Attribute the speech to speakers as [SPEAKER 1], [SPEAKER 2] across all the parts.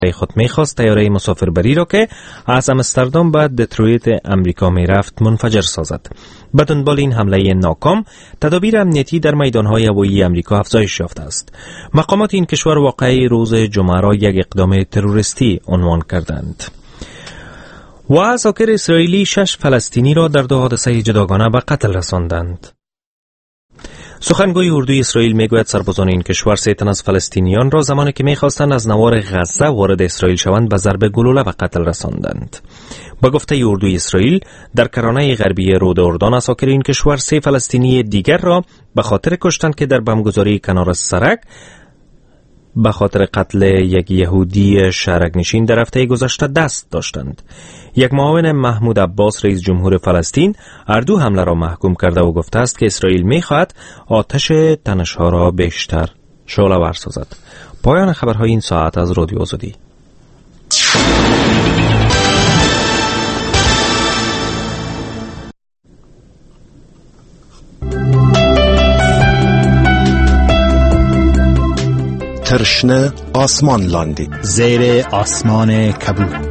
[SPEAKER 1] خود می‌خواست طیاره مسافربری را که از آمستردام به دترویت امریکا می‌رفت منفجر سازد. به دنبال این حمله ناکام، تدابیر امنیتی در میدان‌های هوایی امریکا افزایش یافته است. مقامات این کشور واقعه روز جمعه را یک اقدام تروریستی عنوان کردند. و عساکر اسرائیلی 6 فلسطینی را در 2 حادثه جداگانه به قتل رساندند. سخنگوی اردوی اسرائیل میگوید سربازان این کشور 3 تن از فلسطینیان را زمانی که میخواستند از نوار غزه وارد اسرائیل شوند به ضرب گلوله به قتل رساندند. با گفته اردوی اسرائیل، در کرانه غربی رود اردن عساکر این کشور 3 فلسطینی دیگر را به خاطر کشتن که در بمبگذاری کنار سرک به خاطر قتل یک یهودی شهرک‌نشین در هفته گذشته دست داشتند. یک معاون محمود عباس رئیس جمهور فلسطین هر دو حمله را محکوم کرده و گفته است که اسرائیل می‌خواهد آتش تنش‌ها را بیشتر شعله‌ور سازد. پایان خبرهای این ساعت از رادیو آزادی.
[SPEAKER 2] ترشنه آسمان لاندی
[SPEAKER 3] زیر آسمان کبود.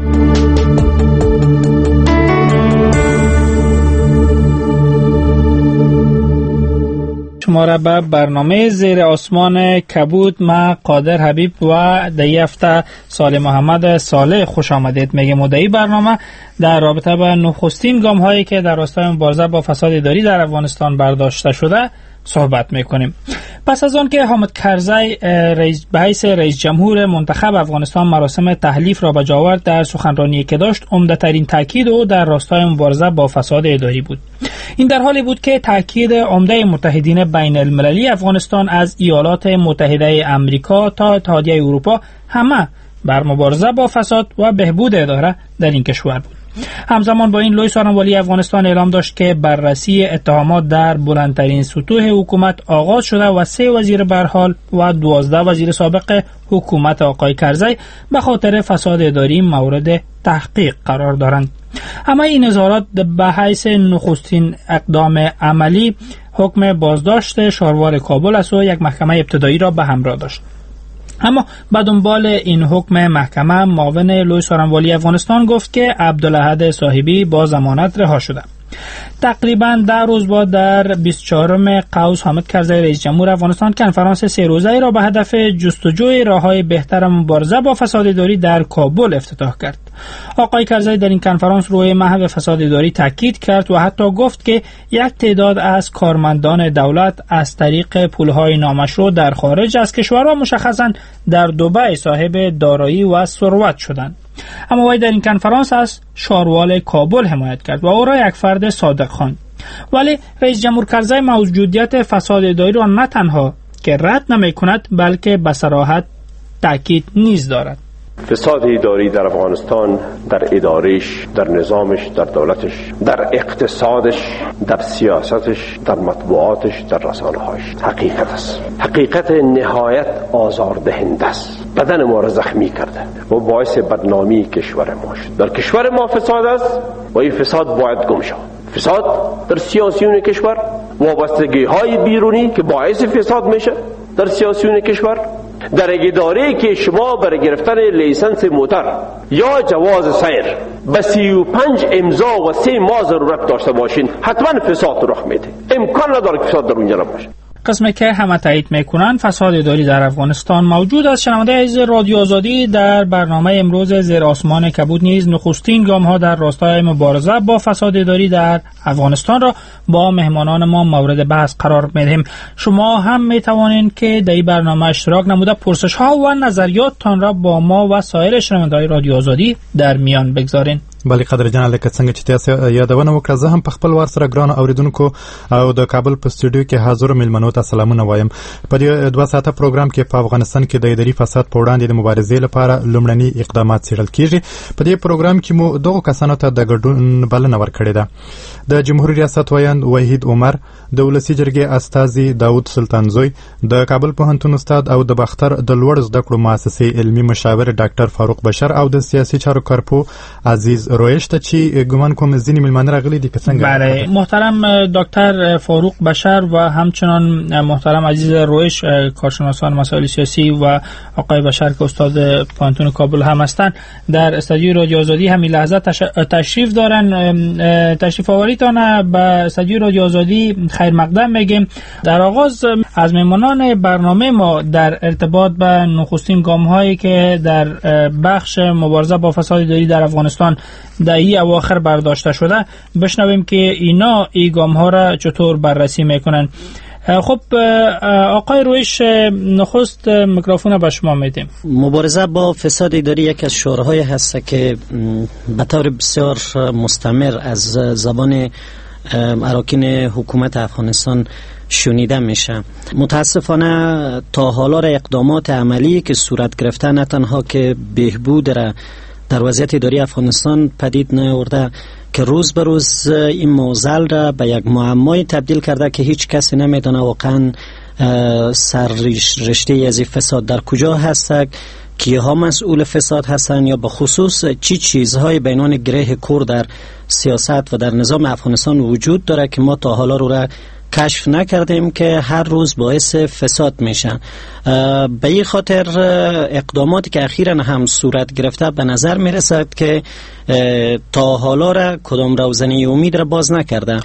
[SPEAKER 4] شما را به برنامه زیر آسمان کبود ما قادر حبیب و دی هفته سال محمد صالح خوش آمدید میگم. در این برنامه در رابطه با نخستین گام هایی که در راستای مبارزه با فساد اداری در افغانستان برداشته شده صحبت میکنیم. پس از آن که حامد کرزی به حیث رئیس جمهور منتخب افغانستان مراسم تحلیف را به جا آورد، در سخنرانی که داشت عمده ترین تاکید او در راستای مبارزه با فساد اداری بود. این در حالی بود که تاکید عمده متحدین بین المللی افغانستان از ایالات متحده امریکا تا اتحادیه اروپا همه بر مبارزه با فساد و بهبود اداره در این کشور بود. همزمان با این لوی سخنگوی افغانستان اعلام داشت که بررسی اتهامات در بلندترین سطوح حکومت آغاز شده و 3 وزیر برحال و 12 وزیر سابق حکومت آقای کرزی به خاطر فساد اداری مورد تحقیق قرار دارند. اما این اظهارات به حیث نخستین اقدام عملی حکم بازداشت شاروار کابل است و یک محکمه ابتدایی را به همراه داشت. اما به دنبال این حکم محکمه، معاون لوی سخنگوی افغانستان گفت که عبدالاحد صاحبی با ضمانت رها شده. تقریباً 10 روز بعد در 24 قوس حامد کرزی رئیس جمهور افغانستان کنفرانس 3 روزه‌ای را به هدف جستجوی راه‌های بهتر مبارزه با فساد اداری در کابل افتتاح کرد. آقای کرزی در این کنفرانس روی محو فساد اداری تاکید کرد و حتی گفت که یک تعداد از کارمندان دولت از طریق پول‌های نامشروع در خارج از کشور و مشخصاً در دبی صاحب دارایی و ثروت شدند. اما وی در این کنفرانس از شاروال کابل حمایت کرد و او را یک فرد صادق خواند. ولی رئیس جمهور کرزی موجودیت فساد اداری را نه تنها که رد نمی کند بلکه به صراحت تاکید نیز دارد.
[SPEAKER 5] فساد اداری در افغانستان، در ادارش، در نظامش، در دولتش، در اقتصادش، در سیاستش، در مطبوعاتش، در رسانه‌هاش حقیقت است. حقیقت نهایت آزاردهنده است. بدن ما را زخمی کرده و باعث بدنامی کشور ما شد. در کشور ما فساد است و این فساد باید گم شود. فساد در سیاسیون کشور، وابستگی‌های بیرونی که باعث فساد میشه در سیاسیون کشور، در اداره که شما برای گرفتن لیسنس موتر یا جواز سیر به 35 امضا و 3 ماه ضرورت داشته باشین، حتما فساد رخ میده. امکان نداره که فساد در اونجا نباشه.
[SPEAKER 4] قسمی که همه تایید میکنن فساد اداری در افغانستان موجود است. شنونده عزیز رادیو آزادی، در برنامه امروز زیر آسمان کبود نیز نخستین گام ها در راستای مبارزه با فساد اداری در افغانستان را با مهمانان ما مورد بحث قرار میدهیم. شما هم میتوانید که در این برنامه اشتراک نموده پرسش ها و نظریاتتان را با ما و سایر شنوندگان رادیو آزادی در میان بگذارین.
[SPEAKER 6] بله قدرجان، لکه څنګه چې تاسو یادونه وکړه، زه هم په خپل وار سره ګران اوریدونکو او د کابل په سټوډیو کې حاضر ملمنو ته سلامونه وایم. په دې 2 ساعته پروګرام کې په افغانستان کې د اداري فساد په وړاندې د مبارزې لپاره لومړني اقدامات څیړل کیږي. په دې پروګرام کې مو دغه کسانو ته د ګډون بلنه ورکړې ده. د جمهوریت ریاست وایند وحید عمر، د ولسی جرګې استازي داود سلطانزوی، د کابل پوهنتون استاد او د باختر د لوړ زده کړو مؤسسې علمي مشاور ډاکټر فاروق بشر او د سیاسي چارو کارپو عزیز رویش ته چې ګمان کوم ځینې ملمانه راغلي دي که څنګه؟
[SPEAKER 4] بله محترم دکتر فاروق بشر و همچنان محترم عزیز رویش کارشناسان مسائل سیاسی و آقای بشر که استاد پانتون کابل هم هستند در استودیو رادیو آزادی همین لحظه تشریف دارن. تشریف آوریتان به استودیو رادیو آزادی خیر مقدم میگیم. در آغاز از مهمانان برنامه ما در ارتباط به نخستین گام هایی که در بخش مبارزه با فساد اداری در افغانستان دهه اواخر برداشته شده بشنویم که اینا این گام ها را چطور بررسی میکنن. خب آقای رویش نخست میکروفون به شما میدیم.
[SPEAKER 7] مبارزه با فساد اداری یک از شعارهای هست که به طور بسیار مستمر از زبان اراکین حکومت افغانستان شنیده میشه. متاسفانه تا حالا اقدامات عملی که صورت گرفته نه تنها که بهبود را در وضعیت اداری افغانستان پدید نیاورده که روز به روز این معضل را به یک معمای تبدیل کرده که هیچ کسی نمیدونه واقعا سر رشته از فساد در کجا هست، کیها مسئول فساد هستند یا به خصوص چی چیزهای به عنوان گره کور در سیاست و در نظام افغانستان وجود داره که ما تا حالا رو را کشف نکردیم که هر روز باعث فساد میشن. به این خاطر اقداماتی که اخیراً هم صورت گرفته به نظر میرسد که تا حالا را کدام روزنه امید را باز نکرده.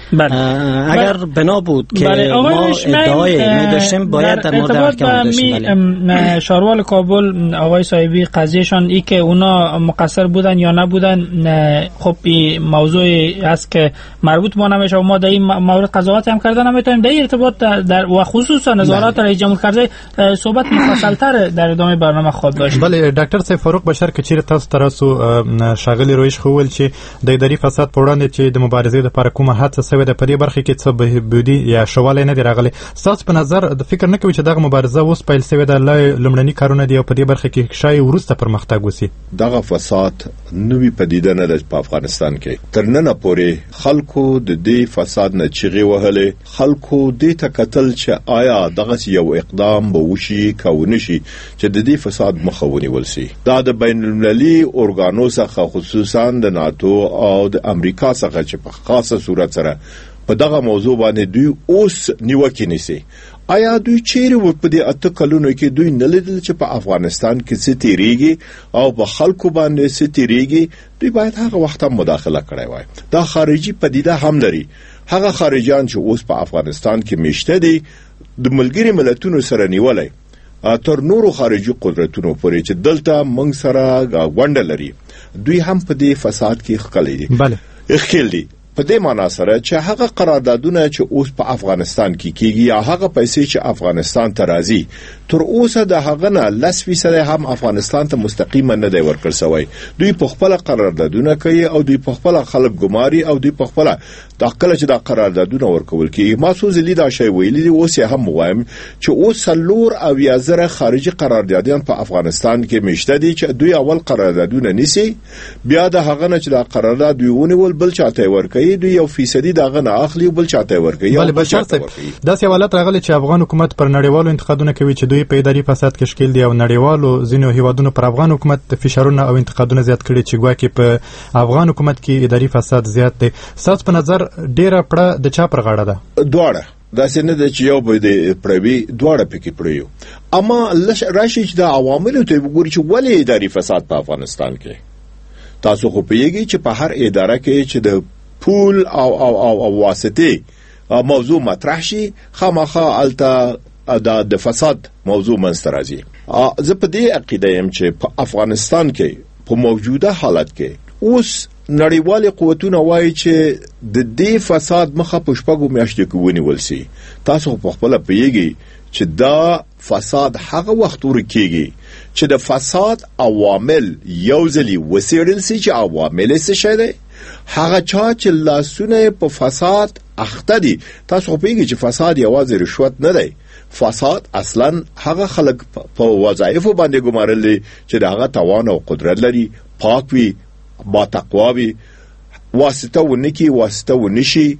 [SPEAKER 7] اگر بنا بود که ما ادعای می داشتیم باید در مورد احکام داشتیم.
[SPEAKER 4] شاروال کابل آقای صاحبی قضیهشان ای که اونا مقصر بودن یا نبودن، خب این موضوعی است که مربوط ما نمیشه و ما در این مورد قضاوت هم کردن نمیتونیم. در ارتباط در و خصوصا نظارات رئیس جمهور کرده صحبت مفصل‌تر در ادامه برنامه خود داشت.
[SPEAKER 6] بله ډاکټر صاحب فاروق بشر که چیرې تاسو تراسو شاغلی رویش خول چې د اداري فساد په وړاندې چې د مبارزې لپاره کومه هڅه شوې ده په دې برخه کې څه بهبودي یا شواله نه دی راغلی، تاسو په نظر د فکر نه کوي چې دغه مبارزه اوس پیل شوې ده لومړني کارونه دي او په دې برخه کې شای ورسته پرمختګ وسی؟
[SPEAKER 8] دغه فساد نوې پدیده نه ده په افغانستان کې. تر نن پورې خلکو د دې فساد نه چغې وهلې، خلکو دې ته کتل چې آیا دغه یو اقدام به وشي کاونشي چې د دې فساد مخه ونیول شي. دا د بین المللي اورګانو څخه خصوصا د ناتو او د امریکا څخه چې په خاصه صورت سره په دغه موضوع باندې دوی اوس نیوکې نیسي. آیا دوی چیرې په دې اته کلونو کې دوی نه لیدل چې په افغانستان کې څه تیریږي او په خلکو باندې څه تیریږي؟ دوی باید هغه وخت هم مداخله کړې وای. دا خارجي پدیده هم لري. هغه خارجيان چې اوس په افغانستان کې میشته دي د ملګری ملتونو سره نیولای تر نورو خارجي قدرتونو پورې چې دلته موږ سره غونډه لري، دوی هم په دې فساد کې ښکلي دي.
[SPEAKER 6] بله
[SPEAKER 8] ښکل دي په دې معنا سره چې هغه قراردادونه چې اوس په افغانستان کې کیږي یا هغه پیسې چې افغانستان ته راځي تر اوسه د هغه نه 10% هم افغانستان ته مستقیما نه دی ورکړل شوی. دوی په خپل قراردادونه کوي او دوی په خپل خلک ګماري او دوی په خپل د کله چې د قراردادونه ورکول کیږي. ما سوز لیدا شی ویلي اوس هم وایم چې اوس لور او یازره خارجي قراردادیان په افغانستان کې مشته دي چې دوی اول قراردادونه نیسي، بیا د هغه نه چې د قرارداد دوی ونیول بل چاته ورکوي، دوی یو فیصدي دغه نه اخلي بل چاته ورکوي.
[SPEAKER 6] بل بشر دا سوالات راغلي چې افغان حکومت پر نړیوالو انتقادونه کوي چې دوی په اداري فساد کې شکل دي او نړیوالو ځینو هیوادونو پر افغان حکومت فشارونه او انتقادونه زیات کړي چې ګواکې په افغان حکومت کې اداري فساد زیات دی. تاسو په نظر ډیره پړه د چا پر غاړه ده؟
[SPEAKER 8] دواړه دا څنګه د چې یو به د پروي دواړه پکې پړیو، اما راشي چې د عواملو ته وګوري چې ولې اداري فساد په افغانستان کې. تاسو خو پیږي چې په هر اداره کې چې د پول او واسطه موضوع مطرح شي خامخا الته د فساد موضوع منځ راځي. زه په دې عقیده یم چې په افغانستان کې په موجوده حالت کې اوس نړیوال قوتونه وایي چې د دې فساد مخه په شپږو میاشتو کې ونیول شي. تاسو په خپل پیږي چې دا فساد هغه وخت ورکیږي چې د فساد عوامل یو ځلی وسیړل شي. چې عوامل څه شي دي؟ هغه چا چې لاسونه په فساد اخته دي. تاسو پیږي چې فساد یوازې رشوت نه دی، فساد اصلا هغه خلک په وظایفو باندې ګمارل دي چې دغه توان او قدرت لري، پاک وي، با تقوا وي، واسطه ونکي واسطه ونشي،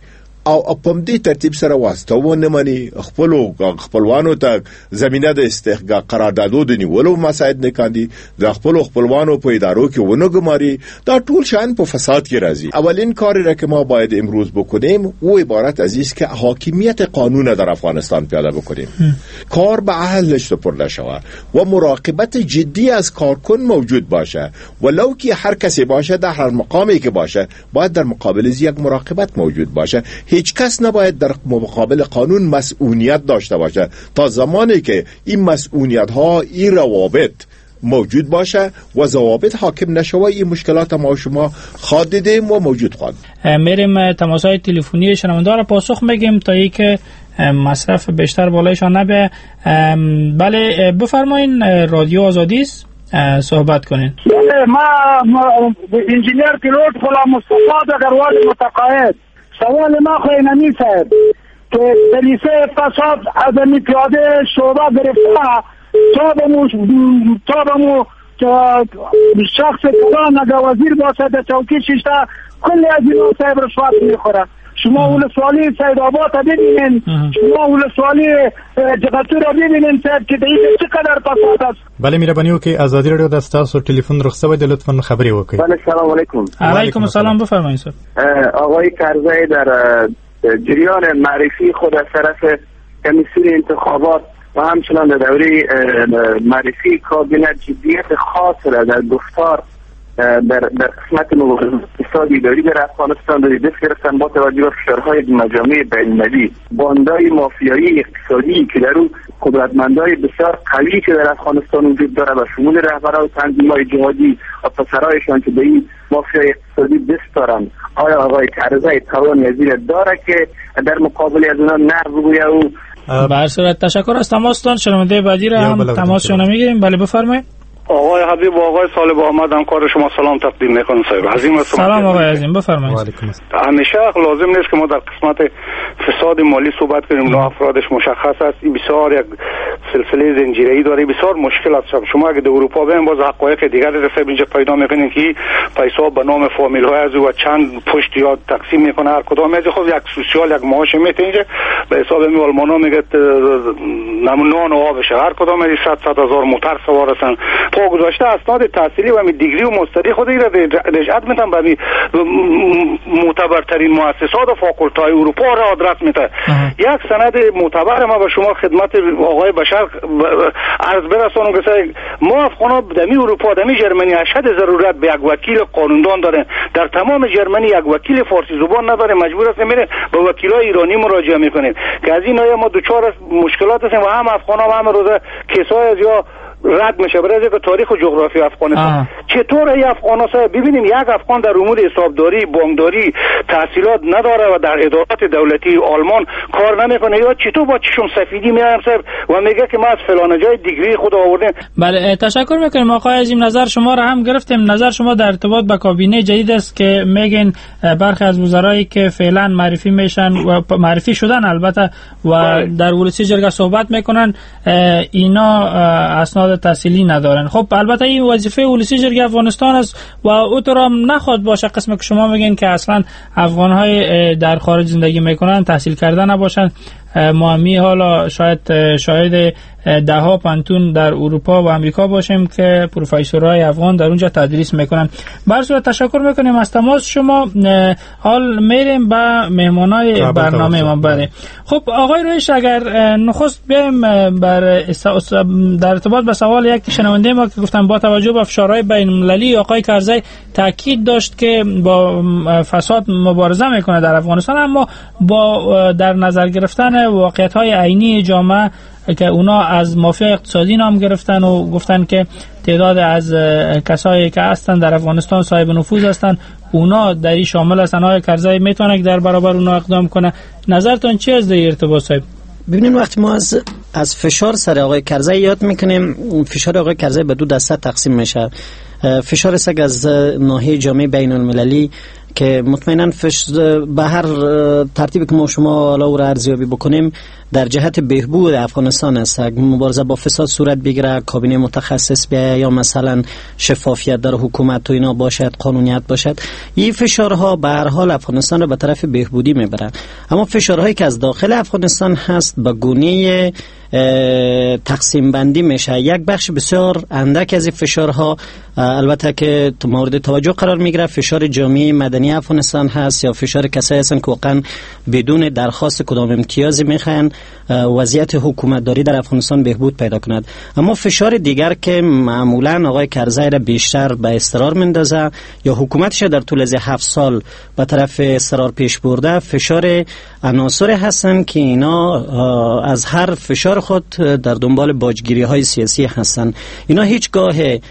[SPEAKER 8] او په دې ترتیب سره واسطه ونه مني خپلوانو ته زمينه د استحقاق قراردادو د نیولو مساعد نه کاندي د خپلوانو په ادارو کې ونه ګماري دا ټول شان په فساد کې راځي. اولین کاری را که ما باید امروز بکنیم او عبارت از است که حاکمیت قانون در افغانستان پیاده بکنیم. کار به اهلش سپرده شود و مراقبت جدی از کارکن موجود باشه، ولو که هر کسی باشه در هر مقامی که باشه باید در مقابل یک مراقبت موجود باشه. هیچ کس نباید در مقابل قانون مسئولیت داشته باشه تا زمانی که این مسئولیت ها این روابط موجود باشه و ضوابط حاکم نشوه این مشکلات ما شما خواد دیدیم و موجود خواهد.
[SPEAKER 4] میریم تماس‌های تلفنی شنونده را پاسخ میگیم تا ای که مصرف بیشتر بالایشان نبه. بله بفرمایین، رادیو آزادی است، صحبت کنین.
[SPEAKER 9] ما انجینیر پیلوت غلام مصطفی دروازه متقاعد. سوال ما خواهی صاحب که دلیسه فساد عدمی پیاده شعبه گرفته تا بمو شخص کلان اگر وزیر باشه در چوکی ششته کلی از اینا صاحب رشوت میخوره. شما ولسوالی سید آباد ببینین، شما ولسوالی جغتو را ببینین صاحب که دیگه چقدر فساد است.
[SPEAKER 6] بله مهرباني وکړئ، آزادي رادیو د تاسو ټلیفون رخصت دی، لطفا خبري وکړئ.
[SPEAKER 9] بله سلام علیکم.
[SPEAKER 4] علیکم السلام، بفرمایید.
[SPEAKER 9] آقای کرزی در جریان معرفی خود از طرف کمیسیون انتخابات و همچنان در دوره معرفی کابینه جدیت خاص را در گفتار در قسمت اقتصادی داری در افغانستان داری دست گرفتن با توجه به فشارهای مجامع بین‌المللی، باندهای مافیایی اقتصادی که در اون قدرتمندای بسیار قوی که در افغانستان وجود داره و شمول رهبران و تنظیم‌های جهادی و پسرایشان که به این مافیای اقتصادی دست دارن، آیا آقای کرزی توان یزیر داره که در مقابل از اونا نه بگویه او؟
[SPEAKER 4] به هر صورت تشکر از تماستان. شنونده بعدی را هم تماسشون میگیریم. بله بفرمایید.
[SPEAKER 10] آقای حبیب و آقای صالح احمد همکار شما سلام تقدیم میکنم. صاحب عظیم هستم.
[SPEAKER 4] سلام آقای عظیم، بفرمایید.
[SPEAKER 10] همیشه لازم نیست که ما در قسمت فساد مالی صحبت کنیم، نه افرادش مشخص است. این بسیار یک سلسله زنجیره‌ای داره، بسیار مشکل است. شما اگه در اروپا برین باز حقایق دیگر رو اینجا پیدا میکنین که پیسا به نام فامیل های از و چند پشت یا تقسیم میکنه هر کدام از خود یک سوسیال یک معاش میته اینجا به حساب می آلمانا میگه نان و آبش هر کدام از 100 هزار موتر سوار هستن. پا گذاشته اسناد تحصیلی و دیگری و مستری خود را رجعت میتن به معتبرترین مؤسسات و فاکولت‌های اروپا را آدرس میده. یک سند معتبر ما به شما خدمت آقای بشر عرض برسانم که ما افغانا دمی اروپا دمی جرمنی اشد ضرورت به یک وکیل قانوندان دارن. در تمام جرمنی یک وکیل فارسی زبان نداره، مجبور هستیم میره به وکیلای ایرانی مراجعه میکنیم که از این ما دوچار مشکلات هستیم و هم افغانا و هم روزه کیسای از یا رد میشه برای اینکه تاریخ و جغرافی افغانستان چطور ای افغان ها ببینیم یک افغان در امور حسابداری بانکداری تحصیلات نداره و در ادارات دولتی آلمان کار نمیکنه یا چطور با چشم سفیدی میایم صاحب و میگه که ما از فلان جای دیگری خود آوردیم.
[SPEAKER 4] بله تشکر میکنیم آقای عظیم، نظر شما را هم گرفتیم. نظر شما در ارتباط با کابینه جدید است که میگن برخی از وزرایی که فعلا معرفی میشن و معرفی شدن البته و در ولسی جرگه صحبت میکنن اینا اسناد تحصیلی ندارن. خب البته این وظیفه ولسی جرگه افغانستان است و او تو را نخواد باشه قسمی که شما میگین که اصلا افغان‌های در خارج زندگی میکنن تحصیل کرده نباشن. ما همی حالا شاید ده ها پانتون در اروپا و امریکا باشیم که پروفسورهای افغان در اونجا تدریس میکنن. بر صورت تشکر میکنیم از تماس شما. حال میریم به مهمانای برنامه ما. بله خب آقای رویش اگر نخست بیایم در ارتباط به سوال یک شنونده ما که گفتن با توجه به فشارهای بین المللی آقای کرزی تاکید داشت که با فساد مبارزه میکنه در افغانستان، اما با در نظر گرفتن واقعیت‌های عینی جامعه که اونا از مافیا اقتصادی نام گرفتن و گفتن که تعداد از کسایی که هستن در افغانستان صاحب نفوذ هستن اونا در این شامل هستن. آقای کرزی میتونه که در برابر اونا اقدام کنه؟ نظرتون چی از این ارتباط صاحب؟
[SPEAKER 7] ببینید وقتی ما از فشار سر آقای کرزی یاد میکنیم، فشار آقای کرزی به دو دسته تقسیم میشه. فشار سگ از ناحیه جامعه بین المللی که مطمئناً به هر ترتیبی که ما شما حالا او را ارزیابی بکنیم در جهت بهبود افغانستان است. مبارزه با فساد صورت بگیره، کابینه متخصص بیاید یا مثلا شفافیت در حکومت و اینا باشد، قانونیت باشد، این فشارها به هر حال افغانستان را به طرف بهبودی میبرن. اما فشارهایی که از داخل افغانستان هست به گونه تقسیم بندی میشه. یک بخش بسیار اندک از این فشارها البته که مورد توجه قرار میگیره فشار جامعه مدنی افغانستان هست یا فشار کسایی هستند که واقعا بدون درخواست کدام امتیازی میخواین وضعیت حکومتداری در افغانستان بهبود پیدا کند. اما فشار دیگر که معمولا آقای کرزی را بیشتر به اضطرار میندازه یا حکومتش در طول از 7 سال به طرف اضطرار پیش برده، فشار عناصر هستند که اینا از هر فشار خود در دنبال باجگیری های سیاسی هستند. اینا هیچگاه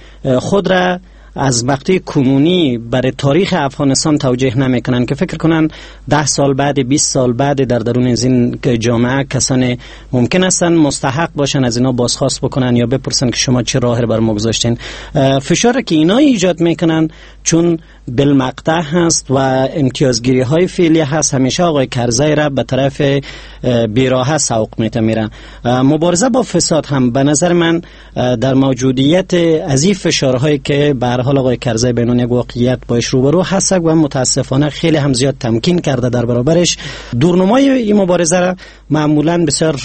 [SPEAKER 7] خود را از وقتی کنونی برای تاریخ افغانستان توجیه نمی کنن که فکر کنن 10 سال بعد 20 سال بعد در درون از این جامعه کسان ممکن هستن مستحق باشن از اینا بازخواست بکنن یا بپرسن که شما چه راهی بر ما گذاشتین. فشار که اینا ایجاد میکنن چون بالمقطع هست و امتیازگیری های فعلی هست، همیشه آقای کرزی را به طرف بیراه سوق میره. مبارزه با فساد هم به نظر من در موجودیت از این فشارهایی که به هر حال آقای کرزی بینون یک واقعیت باش روبرو هست و متاسفانه خیلی هم زیاد تمکین کرده در برابرش، دورنمای این مبارزه را معمولا بسیار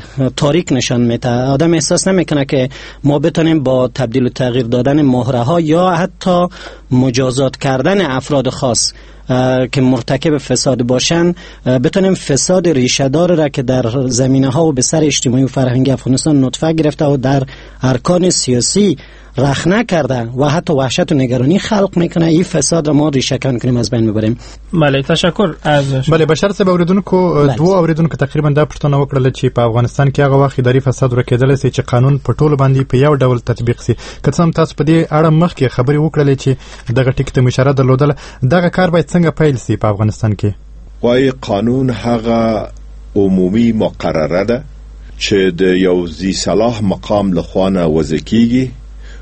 [SPEAKER 7] تاریک نشان میده. آدم احساس نمیکنه که ما بتونیم با تبدیل و تغییر دادن مهره ها یا حتی مجازات کردن افراد خاص که مرتکب فساد باشن بتونیم فساد ریشه دار را که در زمینه ها و به سر اجتماعی و فرهنگی افغانستان نطفه گرفته و در ارکان سیاسی رخنه کرده و حتی وحشت و نگرانی خلق میکنه، این فساد را ما ریشه کن کنیم از بین ببریم.
[SPEAKER 4] بله تشکر از
[SPEAKER 6] بله بشار صاحب اوریدونکو دوه اوریدونکو تقریبا دا پښتنه وکړه چې په افغانستان کې هغه وخت اداري فساد ورکېدل سي چې قانون په ټولو باندې په یو ډول تطبیق سي. که څه هم تاسو په دې اړه مخکې خبرې وکړلې چې دغه ټکی ته اشاره درلودله، دغه کار باید څنګه پیل سي په افغانستان کې؟ وای
[SPEAKER 8] قانون هغه عمومي مقرره ده چې د یو ذی صلاح مقام لخوانه وضع کیږي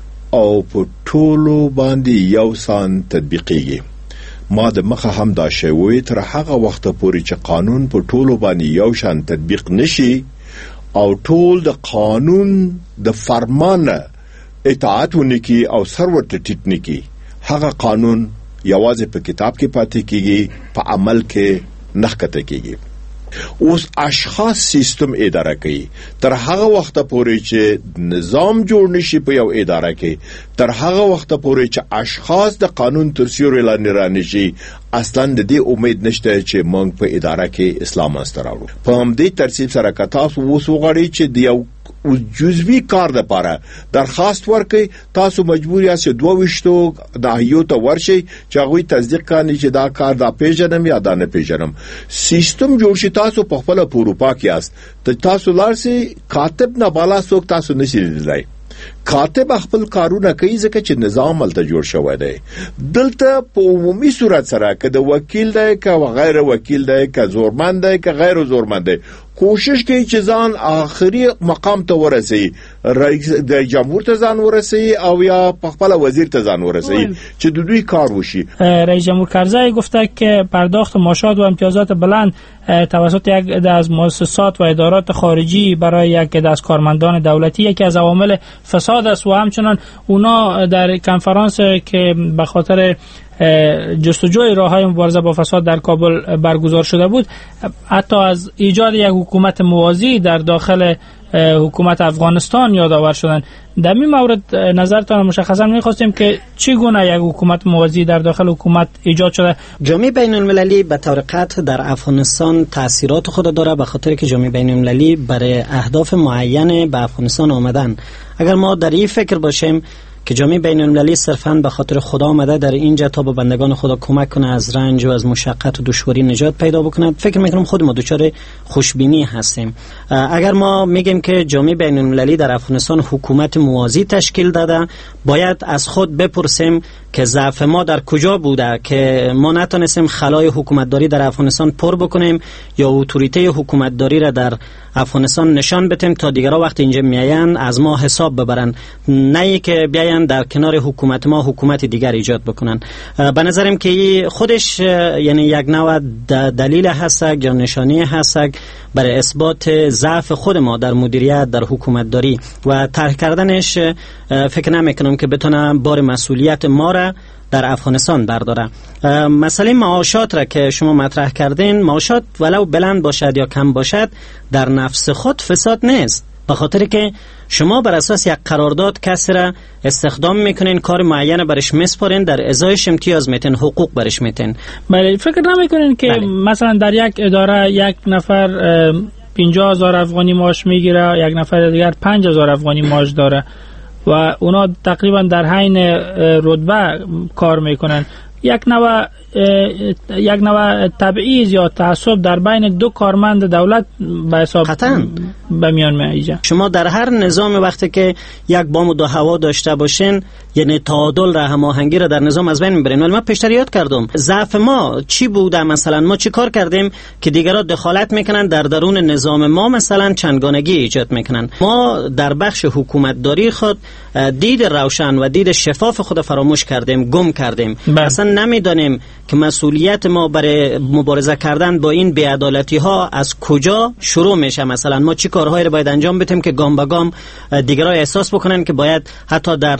[SPEAKER 8] او په ټولو باندې یو سان تطبیقیږي. ما د مخه هم دا شوی تر هغه وخت پورې چې قانون په ټولو باندې یو شان تطبیق نشي او ټول د قانون د فرمان اطاعت ونکي او سر ورته ټیټ نکي، هغه قانون یوازې په کتاب کې پاتې کیږي، په عمل کې نه ښکته کیږي. اوس اشخاص سیستم اداره کوي تر هغه وخت پورې چې نظام جوړ نشي په یو اداره کې، تر هغه وخت پورې چې اشخاص د قانون تر سیوري لاندې رانشي، اصلا د دې امید نشته چې موږ په اداره کې اسلام استراوړو. په همدې ترتیب سره که تاسو وسوغړی چې د یو جزوی کار لپاره درخواست ورکړئ، تاسو مجبور یاست 22 دهیو ته ورشئ چې هغه تصدیق کړي چې دا کار دا پیژنم یا دا نه پیژنم. سیستم جوړ شي، تاسو په خپل اروپا کې یاست، تاسو لارسي کاتب نه بالا څوک تاسو نشي لیدلای. کاتب خپل کارونه کوي ځکه چې نظام ملته جوړ شوی دی. دلته په عمومي صورت سره که د وکیل دی که غیر وکیل دی که زورمند دی که غیر زورمند دی کوشش کوي چې ځان آخري مقام ته ورسي، رئیس د جمهور ته ځان ورسي او یا خپل وزیر ته ځان ورسي چې د دوی کار وشي.
[SPEAKER 4] رئیس جمهور کرزی گفته که پرداخت معاشات و امتیازات بلند توسط یک از مؤسسات و ادارات خارجی برای یک از کارمندان دولتی یکی از عوامل فساد است و همچنان اونا در کنفرانس که به خاطر جستجوی راه‌های مبارزه با فساد در کابل برگزار شده بود حتی از ایجاد یک حکومت موازی در داخل حکومت افغانستان یادآور شدن. در این مورد نظرتان مشخصا می‌خواستیم که چگونه یک حکومت موازی در داخل حکومت ایجاد شده؟
[SPEAKER 7] جامعه بین‌المللی به طور قطع در افغانستان تأثیرات خود داره، به خاطر که جامعه بین‌المللی برای اهداف معین به افغانستان آمدن. اگر ما در این فکر باشیم که جامعه بین‌المللی صرفاً به خاطر خدا آمده در اینجا تا به بندگان خدا کمک کنه از رنج و از مشقت و دشواری نجات پیدا بکنه، فکر میکنم خود ما دچار خوشبینی هستیم. اگر ما میگیم که جامعه بین‌المللی در افغانستان حکومت موازی تشکیل داده، باید از خود بپرسیم که ضعف ما در کجا بوده که ما نتونستیم خلای حکومتداری در افغانستان پر بکنیم یا اتوریته حکومتداری را در افغانستان نشان بدیم تا دیگرها وقت اینجا میاین از ما حساب ببرن، نه که بیاین در کنار حکومت ما حکومت دیگر ایجاد بکنن. به نظرم که خودش یعنی یک نوع دلیل هست یا نشانی هست برای اثبات ضعف خود ما در مدیریت در حکومتداری و طرح کردنش. فکر نمیکنم که بتونه بار مسئولیت ما را در افغانستان برداره. مسئله معاشات را که شما مطرح کردین، معاشات ولو بلند باشد یا کم باشد در نفس خود فساد نیست، به خاطر که شما بر اساس یک قرارداد کسی را استخدام میکنین، کار معین برش میسپارین، در ازایش امتیاز میتین، حقوق برش میتین.
[SPEAKER 4] بله، فکر نمیکنین که مثلا در یک اداره یک نفر 50,000 افغانی معاش میگیره، یک نفر دیگر 5,000 افغانی معاش داره و اونا تقریبا در حین رتبه کار میکنن؟ یک نوع تبعیض یا تعصب در بین دو کارمند دولت به حساب به میان میاد.
[SPEAKER 7] شما در هر نظام وقتی که یک بام و دو هوا داشته باشین، یعنی تعادل را، هماهنگی را در نظام از بین میبرین. ولی من پیشتر یاد کردم ضعف ما چی بوده، مثلا ما چی کار کردیم که دیگران دخالت میکنن در درون نظام ما، مثلا چندگانگی ایجاد میکنن. ما در بخش حکومتداری خود دید روشن و دید شفاف خود فراموش کردیم، گم کردیم. اصلا نمیدانیم که مسئولیت ما برای مبارزه کردن با این بی‌عدالتی ها از کجا شروع میشه. مثلا ما چی کارهایی رو باید انجام بدیم که گام به گام دیگران احساس بکنن که باید حتی در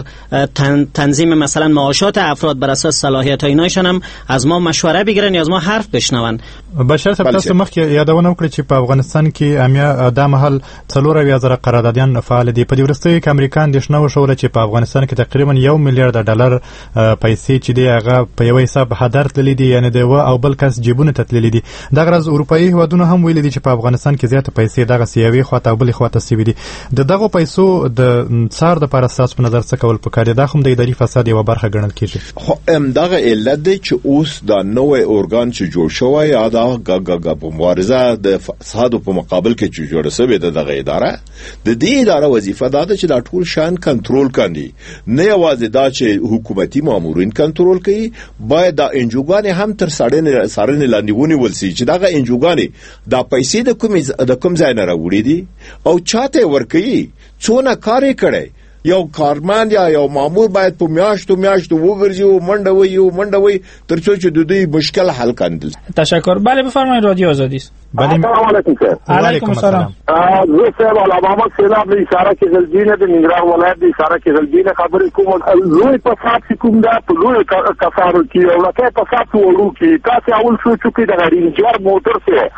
[SPEAKER 7] تنظیم مثلا معاشات افراد بر اساس صلاحیت های اینایشان هم از ما مشوره بگیرن یا از ما حرف بشنون.
[SPEAKER 6] بشر صاحب، تاسو مخکې یادونه وکړه چې په افغانستان کې امیا د محل 4,000 قراردادیان فعال دي. په دې وروستیو کې امریکا اندېښنه وښوده چې په افغانستان کې تقریبا 1 میلیارډ ډالر پیسې چې دی هغه په یو حساب هدر تللی دي، یعنی د یو او بل کس جیبونه ته تللی دي. دغه ورځ اروپایي هیوادونه هم ویلي دي چې په افغانستان کې زیاته پیسې دغه سیاوي خواته او بلې خواته سوي دي. د دغو پیسو د څار د پر اساس په نظر څه کول پکار دي؟ دا هم د اداري فساد یوه برخه ګڼل کېږي.
[SPEAKER 8] خو دغه علت دی چې اوس دا نوې اورګان چې جوړ شوی یا دا په مبارزه د فسادو په مقابل کې چې جوړه شوې ده دغه اداره، د دې اداره وظیفه دا ده چې دا ټول شان کنټرول کړي، نه یوازې دا چې حکومتي مامورین کنټرول کوي، باید دا انجوګانې هم تر څارنې لاندې ونیول شي چې دغه انجوګانې دا پیسې د کوم ځای نه راوړي دي او چاته ورکوي، څونه کار یې کړی. یو کارمند یا یو مامور باید په میاشتو وګرځي او منډه وي تر څو چې د دوی مشکل حل کړي.
[SPEAKER 4] تشکر. بله بفرمایید، رادیو آزادی است.
[SPEAKER 9] السلام علیکم سر.
[SPEAKER 4] علیکم السلام.
[SPEAKER 9] زه صاحب علامه سیلاب د اشاره کې زلجینه د ننګرهار ولایت د اشاره کې زلجینه خبرې کوم. لوی فساد چې کوم دا په لوی کفارو کې او لکه فساد ورو کې تاسو اول شو چې د رینجر موټر سره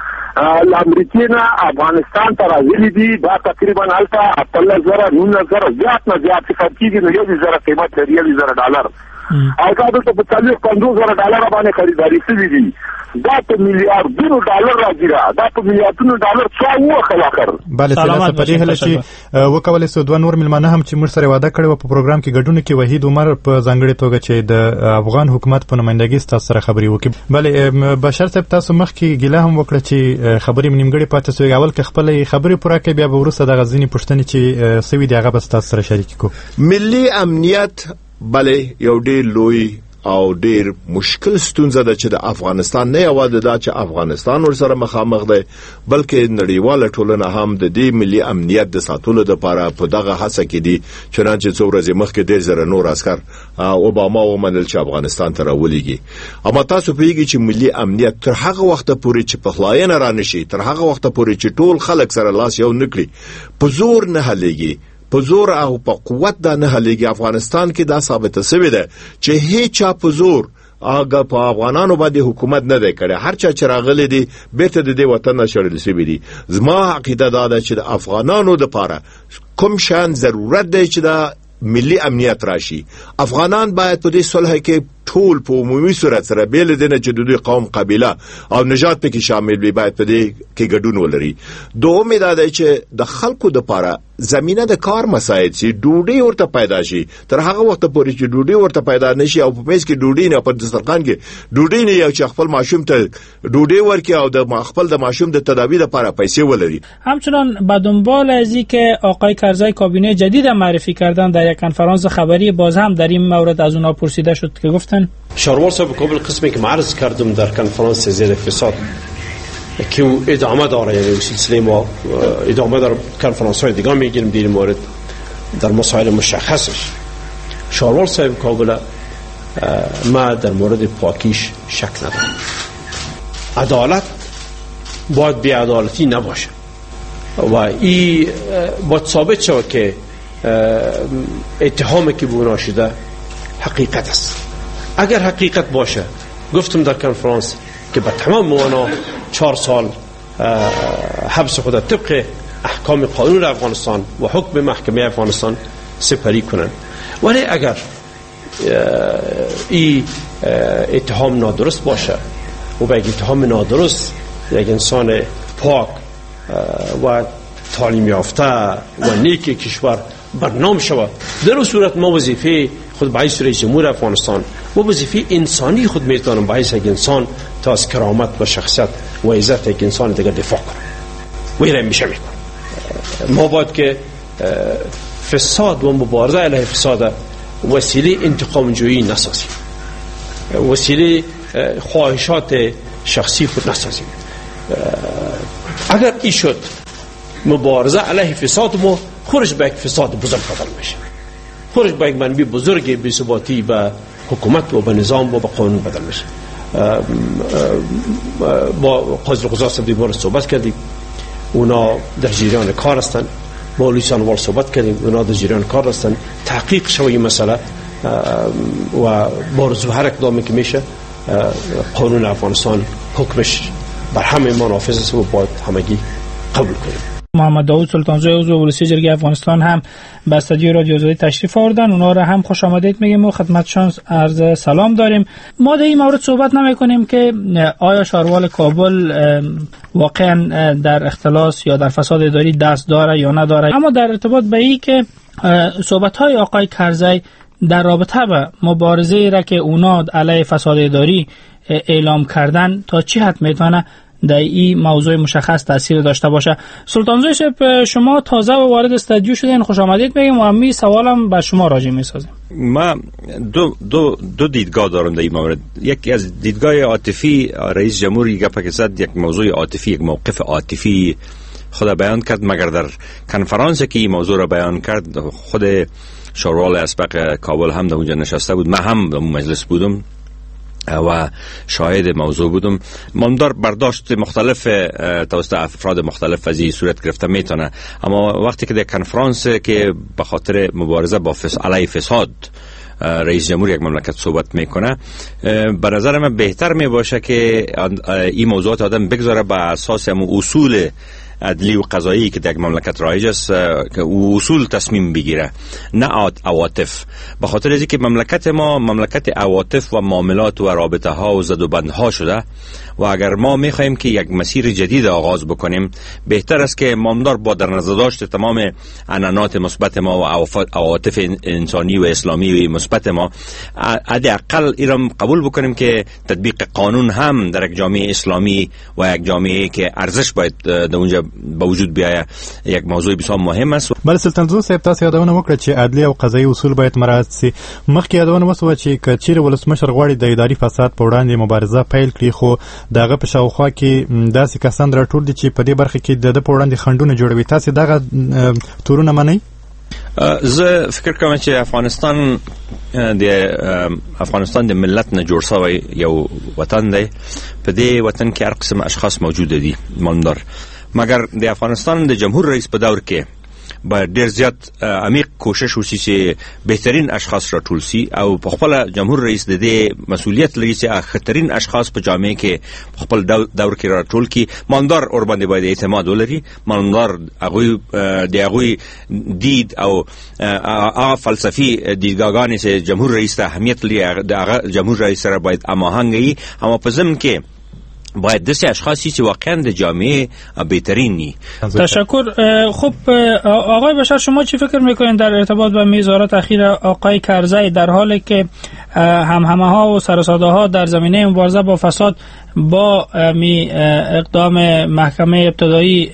[SPEAKER 9] امریکا نه افغانستان ته راغلي دي، دا تقریبا الته 18,000 زیات نه زیات څه کېږي، نو 1,000 قیمت لري، 1,000 او دا د په 50,000 ډالر باندې خریداري شوی دي. دا په میلیارډونو ډالر راځي، دا په میلیارډونو ډالر څو وخلاخر.
[SPEAKER 6] بله سلام په دې هله چې وکولې سو دوه نور ملمانه هم چې موږ سره وعده کړو په پروګرام کې ګډون کې وحید عمر په ځانګړي توګه چې د افغان حکومت په نمائندګۍ تاسو سره خبري وکړي. بله بشر صاحب، تاسو مخکې ګیله هم وکړه چې خبرې نیمګړې پاتې سوې، اول کې خپل خبرې پوره کړئ، بیا به وروسته دغه ځینې پوښتنې چې سوي دي هغه به تاسو سره شریک کړو.
[SPEAKER 8] ملي امنیت بله یو ډېر لوی او ډېر مشکل ستونزه ده چې د افغانستان نه یوازې دا چې افغانستان ورسره مخامخ دی، بلکې نړیواله ټولنه هم د دې ملي امنیت د ساتلو لپاره په دغه هڅه کې دي. چنانچه څو ورځې مخکې 1,000 نور عسکر اوباما ومنل چې افغانستان ته راولېږي. اما تاسو پوهیږئ چې ملي امنیت تر هغه وخته پورې چې پخلاینه رانشي، تر هغه وخته پورې چې ټول خلک سره لاس یو نکړي، په زور نه حلېږي، په زور او په قوت دا نه حلېږي. افغانستان کې دا ثابته شوې ده چې هیڅ چا په زور هغه په افغانانو باندې حکومت نه دی کړی. هر چا چې راغلی دی بیرته د دې وطن نه شړل شوي دي. زما عقیده دا ده چې د افغانانو دپاره کوم شان ضرورت دی چې دا ملي امنیت راشي. افغانان باید په دې صلح کې ټول په عمومي صورت سره بیل دي نه چې د دوی قوم، قبیله او نژاد پکې شامل وي، باید په دې کې ګډون ولري. دومره دا دی چې د خلکو دپاره زمینه د کار مساعد شي، ډوډۍ ورته پیدا شي. تر هغه وخت پورې چې ډوډۍ ورته پیدا نشي او په میز کې ډوډۍ نه، په دسترخوان کې ډوډۍ نه، یو چې خپل ماشوم ته ډوډۍ ورکړي او د خپل د ماشوم د تداوی لپاره پیسې ولري.
[SPEAKER 4] همچنان به دنبال از اینکه آقای کرزی کابینه جدید معرفی کردن در یک کنفرانس خبری، باز هم در این مورد از اونها پرسیده شد که گفتن
[SPEAKER 5] شاروار صاحب کابل قسمی که عرض کردم در کنفرانس زیر فساد که ادامه داره، یعنی سلسله ما ادامه در کنفرانس های دیگه میگیریم در این مورد در مسائل مشخصش. شاروار صاحب کابل ما در مورد پاکیش شک ندارم. عدالت باید بی‌عدالتی نباشه و این باید ثابت شود که اتهامی که به اونا شده حقیقت است. اگر حقیقت باشه، گفتم در کنفرانس که به تمام معنا 4 سال حبس خود طبق احکام قانون افغانستان و حکم محکمه افغانستان سپری کنن. ولی اگر این اتهام نادرست باشه و به اتهام نادرست یک انسان پاک و تعلیم یافته و نیک کشور برنامه شود، در اون صورت ما وظیفه خود باعث رئیس جمهور افغانستان و وظیفه انسانی خود میتونم باعث یک انسان تا از کرامت و شخصیت و عزت یک انسان دیگر دفاع کنه و این میشه میکنه. ما باید که فساد و مبارزه علیه فساد وسیله انتقام جویی نسازیم، وسیله خواهشات شخصی خود نسازیم. اگر این شد مبارزه علیه فساد ما خورش به یک فساد بزرگ بدل میشه، خورش به یک منبع بزرگ بی‌ثباتی به حکومت و به نظام و به قانون بدل میشه. با قاضی القضات صاحب دیوار صحبت کردیم، اونا در جریان کار هستند. با لیسان وال صحبت کردیم، اونا در جریان کار هستند. تحقیق شوی این مسئله و بارزو هر اقدامی که میشه قانون افغانستان حکمش بر همه ما نافذ است و باید همگی قبول کنیم.
[SPEAKER 4] محمد داوود سلطانزای عضو ولسی جرگه افغانستان هم به استودیو رادیو آزادی تشریف آوردن. اونا را هم خوش آمدید میگیم و خدمتشان عرض سلام داریم. ما در این مورد صحبت نمیکنیم که آیا شاروال کابل واقعا در اختلاس یا در فساد اداری دست داره یا نداره، اما در ارتباط به این که صحبت‌های آقای کرزی در رابطه با مبارزه را که اونا علیه فساد اداری اعلام کردن تا چه حد میتونه در این موضوع مشخص تاثیر داشته باشه. سلطانزای صاحب، شما تازه وارد استودیو شدین، خوش آمدید میگم و همین سوالم به شما راجع میسازم.
[SPEAKER 11] ما دو دیدگاه دارم در این مورد. یکی از دیدگاه عاطفی، رئیس جمهوری گپ که زد یک موضوع عاطفی، یک موقف عاطفی خود بیان کرد، مگر در کنفرانسی که این موضوع را بیان کرد خود شاروال اسبق کابل هم در اونجا نشسته بود، من هم در مجلس بودم و شاهد موضوع بودم. مندار برداشت مختلف توسط افراد مختلف از این صورت گرفته میتونه، اما وقتی که در کنفرانس که به خاطر مبارزه با علیه فساد رئیس جمهور یک مملکت صحبت میکنه، به نظر من بهتر می باشه که این موضوعات آدم بگذاره به اساس اصول عدلی و قضایی که در مملکت رایج است، که اصول تصمیم بگیره، نه عواطف. به خاطر اینکه مملکت ما مملکت عواطف و معاملات و رابطه ها و زد و بند ها شده و اگر ما میخوایم که یک مسیر جدید آغاز بکنیم، بهتر است که مامدار با در نظر داشت تمام عنعنات مثبت ما و عواطف انسانی و اسلامی و مثبت ما، حداقل ایران قبول بکنیم که تطبیق قانون هم در یک جامعه اسلامی و یک جامعه که ارزش باید در اونجا به وجود بیاید یک موضوع بسیار مهم است.
[SPEAKER 6] بل سلطانزو صاحب، تاسو یادونه وکړه چې عدلی او قضایي اصول باید مراعات شي. مخکې یادونه وسوه چې کچیر ولسمشر غواړي د اداري فساد په وړاندې مبارزه پیل کړي، خو دغه په شاوخوا کې داسې کسان راټول دي چې په دې برخه کې د په وړاندې خنډونه جوړوي. تاسو دغه تورونه منئ؟
[SPEAKER 11] زه فکر کوم چې افغانستان د ملت نه جوړ شوی یو وطن دی. په دې وطن کې هر قسم اشخاص موجود دي مندر، مگر د افغانستان د جمهور رئیس په دور کې با ډیر زیات عمیق کوشش وشي چې بهترین اشخاص راټول شي او په خپل جمهور رئیس د دې مسؤلیت لري چې خطرین اشخاص په جامعه کې خپل دور کې راټول کړي. مالدار اور باندې باید اعتماد ولري. مالدار هغه دید او هغه فلسفي دیدګاګانې چې جمهور رئیس ته اهمیت لري، د جمهور رئیس سره باید هماهنګي، اما په ضمن کې باید دست اشخاصی که واقعا در جامعه بهترینی.
[SPEAKER 4] تشکر. خب آقای بشار، شما چی فکر میکنین در ارتباط با اظهارات اخیر آقای کرزی در حالی که همهمه ها و سرساده ها در زمینه مبارزه با فساد با اقدام محکمه ابتدایی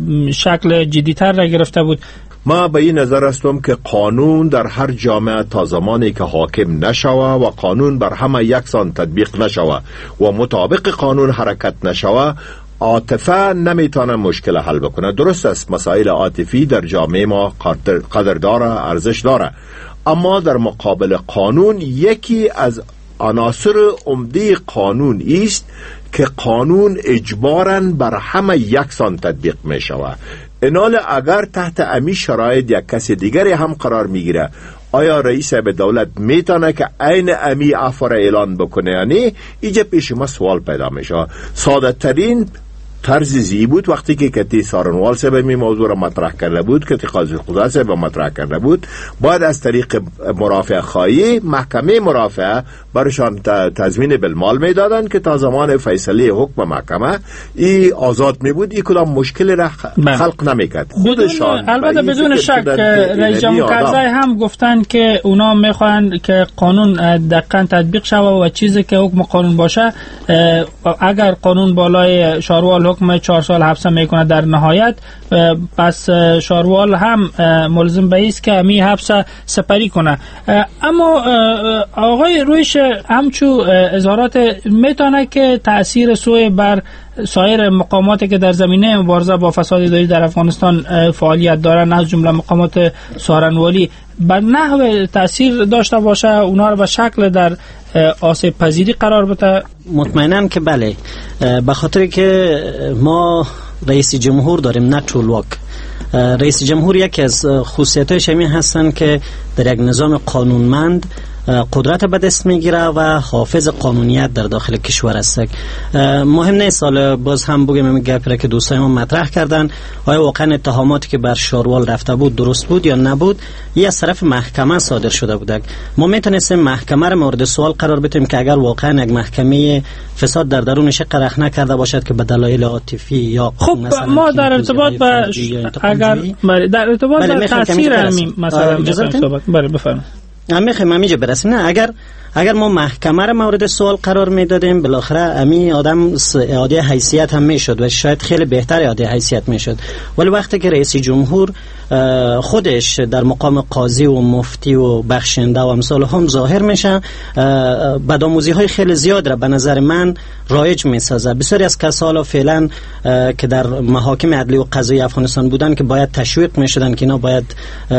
[SPEAKER 4] شکل جدیتر را گرفته بود؟
[SPEAKER 8] ما به این نظر هستم که قانون در هر جامعه تا زمانی که حاکم نشوه و قانون بر همه یکسان تطبیق نشوه و مطابق قانون حرکت نشوه، عاطفه نمیتونه مشکل حل بکنه. درست است مسائل عاطفی در جامعه ما قدر داره، ارزش داره، اما در مقابل قانون یکی از عناصر عمده قانون است که قانون اجباراً بر همه یکسان تطبیق می شود. اینال اگر تحت امی شرایط یک کسی دیگری هم قرار میگیره، آیا رئیس به دولت میتونه که عین امی عفو را اعلان بکنه یا نه؟ اینجا پیش ما سوال پیدا میشه. ساده ترین طرز زی بود وقتی که کتی سارنوال صاحب می موضوع را مطرح کرده بود، کتی قاضی خدا صاحب مطرح کرده بود، باید از طریق مرافع خواهی محکمه مرافعه برشان تضمین بالمال می دادن که تا زمان فیصله حکم محکمه ای آزاد می بود، ای کدام مشکل را خلق نمی کرد. خودشان
[SPEAKER 4] البته بدون شک رئیس جمهور کرزی هم گفتن که اونا میخوان که قانون دقیقاً تطبیق شود و چیزی که حکم قانون باشه، اگر قانون بالای شاروال حکم 4 سال حبس میکنه در نهایت، پس شاروال هم ملزم به است که می حبس سپری کنه. اما آقای رویش همچو اظهارات میتونه که تأثیر سوء بر سایر مقاماتی که در زمینه مبارزه با فساد اداری در افغانستان فعالیت دارن، از جمله مقامات سارنوالی، بر نحو تأثیر داشته باشه، اونا رو به شکل در آسیب پذیری قرار بده؟
[SPEAKER 7] مطمئنم که بله، به خاطر که ما رئیس جمهور داریم نه ټولواک. رئیس جمهور یکی از خصوصیتش همین هستن که در یک نظام قانونمند قدرت به دست میگیره و حافظ قانونیت در داخل کشور است. مهم نیست حالا باز هم بگم این گپی که دوستای ما مطرح کردن، آیا واقعا اتهاماتی که بر شاروال رفته بود درست بود یا نبود، یا از طرف محکمه صادر شده بود. ما میتونستیم محکمه را مورد سوال قرار بدیم که اگر واقعا یک محکمه فساد در درونش قرخ نکرده باشد که به دلایل عاطفی یا
[SPEAKER 4] خب ما در ارتباط با اگر در ارتباط با تاثیر همین مثلا صحبت بفرمایید
[SPEAKER 7] همینجا برسیم. نه اگر ما محکمه را مورد سوال قرار میدادیم، بالاخره امی آدم اعاده حیثیت هم میشد و شاید خیلی بهتر اعاده حیثیت میشد. ولی وقتی که رئیس جمهور خودش در مقام قاضی و مفتی و بخشنده و امثال هم ظاهر میشه، بدآموزی های خیلی زیاد را به نظر من رایج میسازه. بسیاری از کسان فعلا که در محاکم عدلی و قضایی افغانستان بودن که باید تشویق میشدن که اینا باید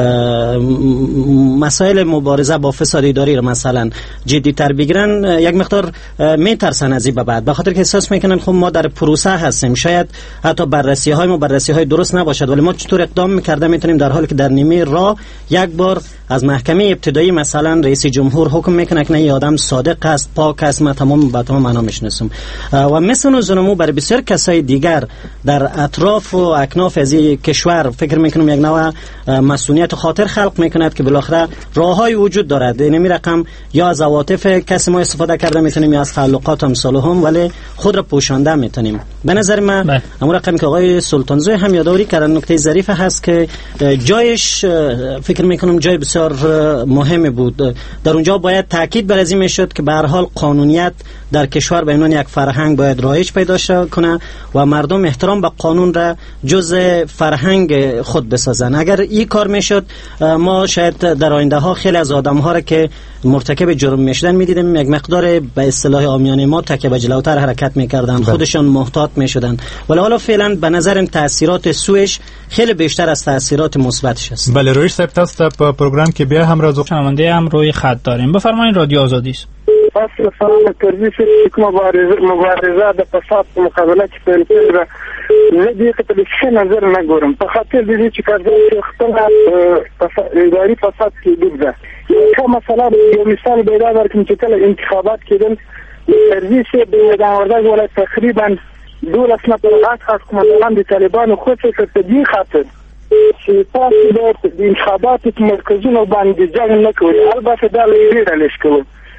[SPEAKER 7] مسائل مبارزه با فساد اداری را مثلا جدی تر بگیرن، یک مقدار میترسن از این به بعد، به خاطر که احساس میکنن خب ما در پروسه هستیم، شاید حتی بررسی های درست نباشد، ولی ما چطور اقدام میکردیم میتونیم در حالی که در نیمه راه یک بار از محکمه ابتدایی مثلا رئیس جمهور حکم میکنه که نه این آدم صادق است، پاک است، ما تمام معنا میشناسم. و مثلا زنمو برای بسیار کسای دیگر در اطراف و اکناف از کشور فکر میکنم یک نوع مسئولیت خاطر خلق میکند که بالاخره راههای وجود دارد. این رقم یا از عواطف کسی ما استفاده کرده میتونیم یا از تعلقات امثالهم، ولی خود را پوشانده میتونیم. به نظر من اون رقمی که آقای سلطانزوی هم یادآوری کردن نکته ظریف هست که جایش فکر میکنم جای بسیار مهمی بود. در اونجا باید تاکید بر این میشد که به هر حال قانونیت در کشور به عنوان یک فرهنگ باید رایج پیدا کنه و مردم احترام به قانون را جزء فرهنگ خود بسازن. اگر این کار میشد، ما شاید در آینده ها خیلی از آدم ها را که مرتکب جرم میشدن میدیدیم یک مقدار به اصطلاح عامیانه ما تکیه به جلوتر حرکت میکردن، خودشان محتاط میشدن، ولی حالا فعلا به نظرم تاثیرات سوش خیلی بیشتر از تاثیرات مثبتش است.
[SPEAKER 6] بله رویش صاحب تاسو په پروگرام کې بیا هم راځو.
[SPEAKER 4] شنونده هم روی خط داریم، بفرمایید. رادیو آزادی است.
[SPEAKER 9] اصل سلام کرزی چې مبارزه د فساد په مقابله کې پیل کړه، زه دې ته په څه نظر نه ګورم، په خاطر دې چې کرزی خپل اداري فساد کې ډوب ده. که مثلا یو مثال پیدا درکړم چې کله انتخابات کېدل، کرزی چې د وردګ ولایت تقریبا 12 نفر خاص قومندان د طالبانو خوشې کړ په دې خاطر چې تاسو د انتخاباتو په مرکزونو باندې ځان نه کوي. البته دا لري رالېش کوي،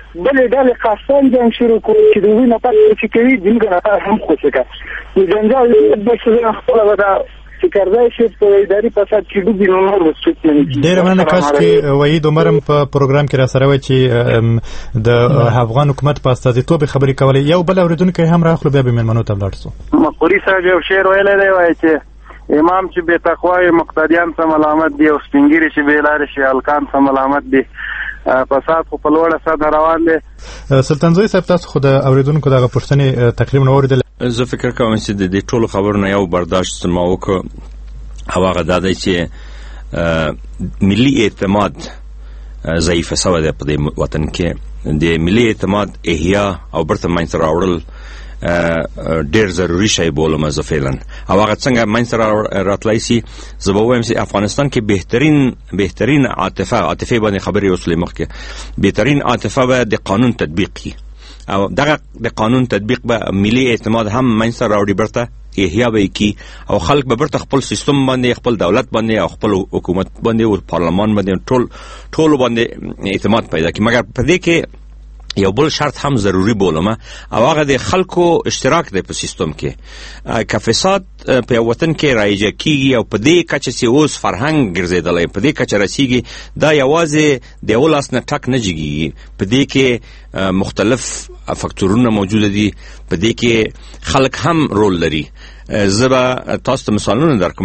[SPEAKER 9] بلې ډلې قصداً جنګ شروع کړو چې د هغوی نه پس چې کوي زموږ نفر هم خوشې کړه نو جنجال به چې خپله به دا فکردای شي په اداري فساد کې ډوبي نو نور وسوت نه
[SPEAKER 6] ډېر مننه کاش کې وحید عمرم په پروګرام کې را سره وای چې د افغان حکومت په استازیتوب خبرې کولې یو بل اوریدونکو هم راخلو بیا به مېلمنو ته ولاړ سو
[SPEAKER 12] مقری صاحب یو شعر ویلی دی وایي چې امام چې بې تقوا وي مقتدیان ته ملامت دي او سپین ږیري چې بې لارې شي هلکان ته ملامت دي فساد خو په لوړه سطحه روان دی.
[SPEAKER 6] سلطان زوی صاحب تاسو خو د اوریدونکو دغه پوښتنې تقریبا واورېدل.
[SPEAKER 11] زه فکر کوم چې د دې ټولو خبرو نه یو برداشت ما وکړ او هغه دا دی چې ملي اعتماد ضعیفه سوی دی په دې وطن کې. د ملي اعتماد احیا او برته منځته راوړل ډیر ضروری شی بولم زه فعلا او هغه څنګه منځته راتلی سي. زه به وایم چې افغانستان کې بهترین عاطفه باندې خبرې وسلې مخکې بهترین عاطفه به د قانون تطبیق کی او دغه د قانون تطبیق به ملي اعتماد هم منځته راوړي برته احیا به کی او خلک به برته خپل سیستم باندې خپل دولت باندې او خپل حکومت باندې او پارلمان باندې ټول باندې اعتماد پیدا کی. مګر په دې کې یو بل شرط هم ضروری بولم او هغه د خلکو اشتراک دی په سیستم کې. که فساد په وطن کې رایجه کیږي او په دې کچه چې اوس فرهنګ ګرځیدلی په دې کچه رسیږي دا یوازې د یو لاس نه ټک نه جګیږي. په دې کې مختلف فکتورونه موجود دي. په دې کې خلک هم رول لري. زه به تاسو ته مثالونه درکړم.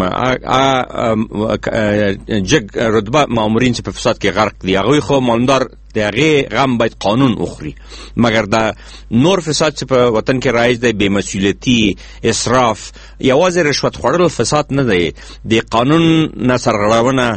[SPEAKER 11] جګ رتبه مامورین چې په فساد کې غرق دي هغوی خو مالدار د هغې غم باید قانون وخوري. مګر دا نور فساد چې په وطن کې رایج دی بې مسؤلیتي اسراف یوازې رشوت خوړل فساد نه دی. د قانون نه سرغړونه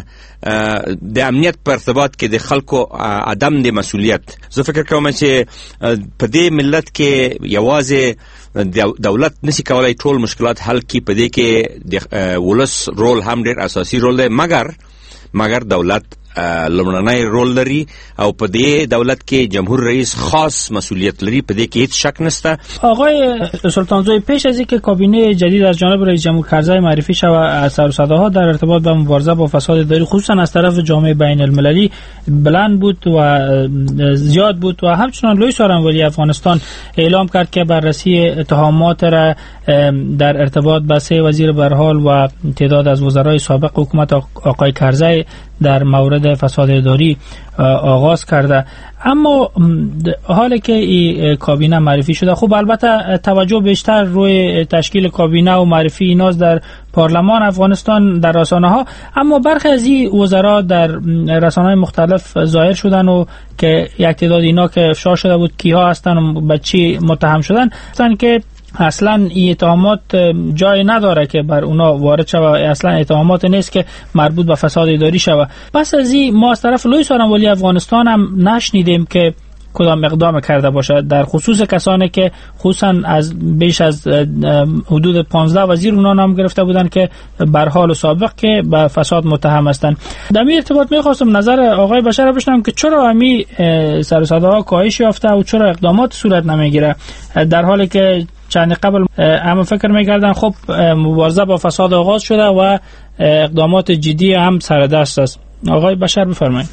[SPEAKER 11] د امنیت په ارتباط کې د خلکو عدم د مسؤلیت. زه فکر کوم چې په دې ملت کې یوازې دولت نشي کولای ټول مشکلات حل کړي. په دې کې د ولس رول هم ډېر اساسي رول دی. مګر دولت لمړنی رول لري او په دې دولت کې جمهور رئیس خاص مسئولیت لري. په دې کې هیڅ شک نشته.
[SPEAKER 4] آقای سلطان زوی پیش از اینکه کابینه جدید از جانب رئیس جمهور کرزی معرفی شود سر و صداها در ارتباط با مبارزه با فساد اداری خصوصا از طرف جامعه بین المللی بلند بود و زیاد بود و همچنان لوی سارنوالی افغانستان اعلام کرد که بررسی اتهامات را در ارتباط با 3 وزیر به هر حال و تعداد از وزرای سابق حکومت آقای کرزی در مورد فساد اداری آغاز کرده. اما حالی که این کابینه معرفی شده خب البته توجه بیشتر روی تشکیل کابینه و معرفی ایناز در پارلمان افغانستان در رسانه ها، اما برخی از این وزرا در رسانه های مختلف ظاهر شدن و که یک تعداد اینا که افشا شده بود کیها هستن و به چی متهم شدن که اصلا این اتهامات جای نداره که بر اونا وارد شود، اصلا اتهامات نیست که مربوط به فساد اداری شود. پس از این ما از طرف لوی سارنوالی افغانستان هم نشنیدیم که کدام اقدام کرده باشد در خصوص کسانی که خصوصا از بیش از حدود 15 وزیر اونا نام گرفته بودند که بر حال و سابق که به فساد متهم هستند. در این ارتباط می‌خواستم نظر آقای بشر بشنوم که چرا همین سر و صداها کاهش یافته و چرا اقدامات صورت نمیگیره در حالی که چند قبل همه فکر می‌کردن خب مبارزه با فساد آغاز شده و اقدامات جدی هم سر دست است. آقای بشر بفرمایید.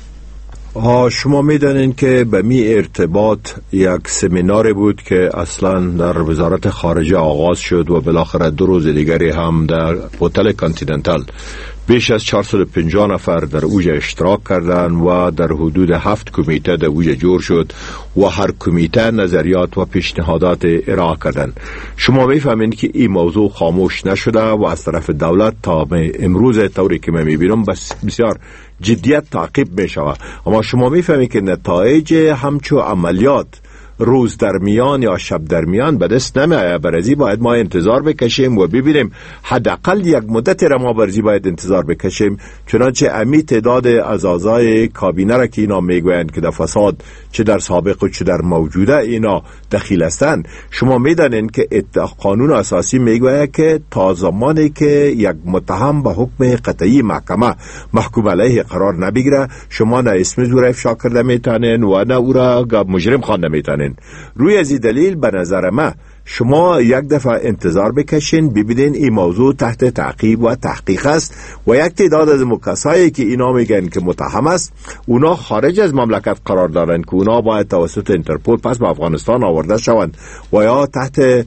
[SPEAKER 8] شما میدانین که به می ارتباط یک سمینار بود که اصلا در وزارت خارجه آغاز شد و بالاخره 2 روز دیگری هم در هتل کانتیننتال بیش از 450 نفر در اوج اشتراک کردند و در حدود 7 کمیته در اوج جور شد و هر کمیته نظریات و پیشنهادات ارائه کردند. شما میفهمین که این موضوع خاموش نشده و از طرف دولت تا امروز طوری که من میبینم بسیار جدیت تعقیب میشود. اما شما میفهمید که نتایج همچو عملیات روز در میان یا شب در میان به دست نمیآید. برای باید ما انتظار بکشیم و ببینیم حداقل یک مدت را ما برای باید انتظار بکشیم، چنانچه امی تعداد از اعضای کابینه را که اینا میگویند که در فساد چه در سابق و چه در موجوده اینا دخیل هستند. شما میدانید که قانون اساسی میگوید که تا زمانی که یک متهم به حکم قطعی محکمه محکوم علیه قرار نبگیره شما نه اسم او را افشا کرده میتونین و نه او را مجرم خوانده میتونین. کنین. روی از این دلیل به نظر من شما یک دفعه انتظار بکشین ببینین این موضوع تحت تعقیب و تحقیق است و یک تعداد از کسایی که اینا میگن که متهم است اونا خارج از مملکت قرار دارن که اونا باید توسط اینترپول پس به افغانستان آورده شوند و یا تحت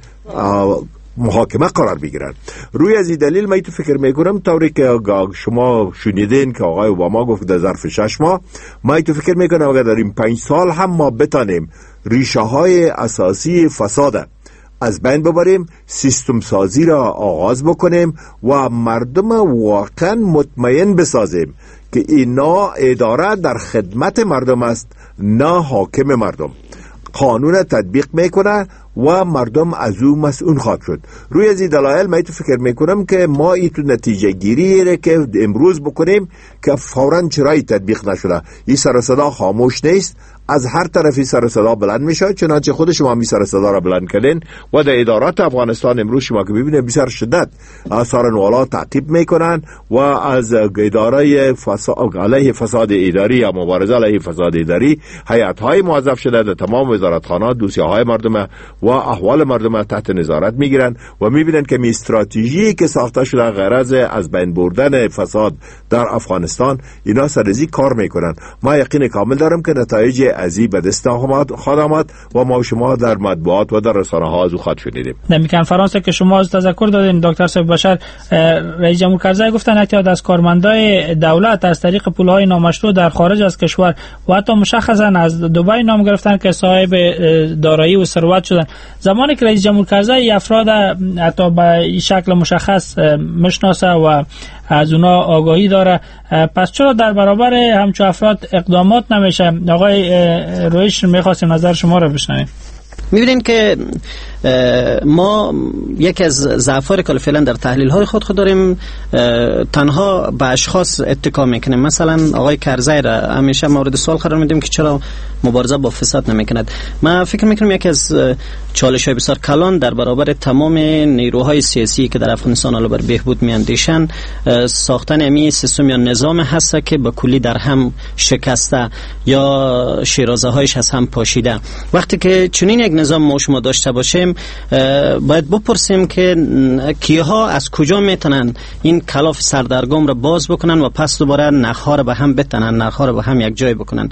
[SPEAKER 8] محاکمه قرار بگیرن. روی از این دلیل من تو فکر میکنم طوری که شما شنیدین که آقای اوباما گفت در ظرف 6 ماه، من تو فکر میکنم اگر در این 5 سال هم ما بتانیم ریشه های اساسی فساد از بین ببریم، سیستم سازی را آغاز بکنیم و مردم واقعا مطمئن بسازیم که اینا اداره در خدمت مردم است نه حاکم مردم، قانون تطبیق میکنه و مردم از او مسئول خواهد شد. روی از این دلایل من تو فکر میکنم که ما این تو نتیجه گیری که امروز بکنیم که فوراً چرایی تطبیق نشده، این سر صدا خاموش نیست، از هر طرفی سر صدا بلند میشه، چنانچه خود شما می سر صدا را بلند کردین و در ادارات افغانستان امروز شما که ببینید بسیار شدت سارنوالا تعقیب میکنن و از اداره علیه فساد اداری یا مبارزه علیه فساد اداری هیئت های موظف شده در تمام وزارتخانات دوسیه های مردم و احوال مردم تحت نظارت میگیرن و میبینن که می استراتژی که ساخته شده غرض از بین بردن فساد در افغانستان اینا سرزی کار میکنن. ما یقین کامل دارم که نتایج ازی به دست خواهد آمد و ما شما در مطبوعات و در رسانه ها از او خواهد شنیدیم.
[SPEAKER 4] در کنفرانس که شما از تذکر دادین دکتر صاحب بشر، رئیس جمهور کرزی گفتن اعتیاد از کارمندای دولت از طریق پولهای نامشروع در خارج از کشور و حتی مشخصا از دبی نام گرفتن که صاحب دارایی و ثروت شدن. زمانی که رئیس جمهور کرزی افراد حتی به شکل مشخص میشناسه و از اونا آگاهی داره، پس چرا در برابر همچو افراد اقدامات نمیشه؟ آقای رویش میخواستیم نظر شما رو بشنویم.
[SPEAKER 7] می‌بینید که ما یکی از ضعف‌های که فعلا در تحلیل‌های خود داریم تنها به اشخاص اتکا میکنیم. مثلا آقای کرزی را همیشه مورد سوال قرار میدیم که چرا مبارزه با فساد نمیکند. من فکر میکنم یکی از چالش‌های بسیار کلان در برابر تمام نیروهای سیاسی که در افغانستان علاوه بر بهبود میاندیشن ساختن امی سیستم یا نظام هست که به کلی در هم شکسته یا شیرازه‌هایش از هم پاشیده. وقتی که چنین یک نظام ما شما داشته باشیم باید بپرسیم که کیها از کجا میتونن این کلاف سردرگم را باز بکنن و پس دوباره نخها را به هم بتنن، نخها را به هم یک جای بکنن.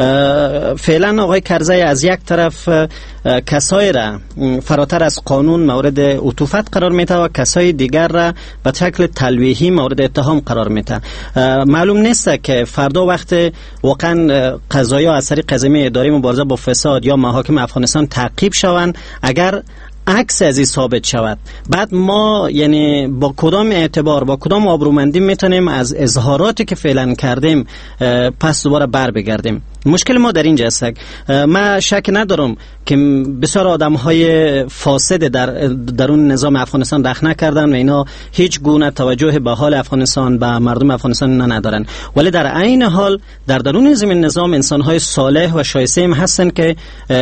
[SPEAKER 7] فعلا آقای کرزی از یک طرف کسای را فراتر از قانون مورد عطوفت قرار میده و کسای دیگر را به شکل تلویحی مورد اتهام قرار میده. معلوم نیست که فردا وقت واقعا قضایا از طریق قضیه اداری مبارزه با فساد یا محاکم افغانستان تعقیب شوند، اگر عکس از این ثابت شود، بعد ما یعنی با کدام اعتبار با کدام آبرومندی میتونیم از اظهاراتی که فعلا کردیم پس دوباره بر بگردیم؟ مشکل ما در اینجا است. من شک ندارم که بسیار آدم‌های فاسد در اون نظام افغانستان رخ نکردن و اینا هیچ گونه توجه به حال افغانستان به مردم افغانستان ندارن، ولی در عین حال در درون زمین نظام انسان‌های صالح و شایسته هم هستن که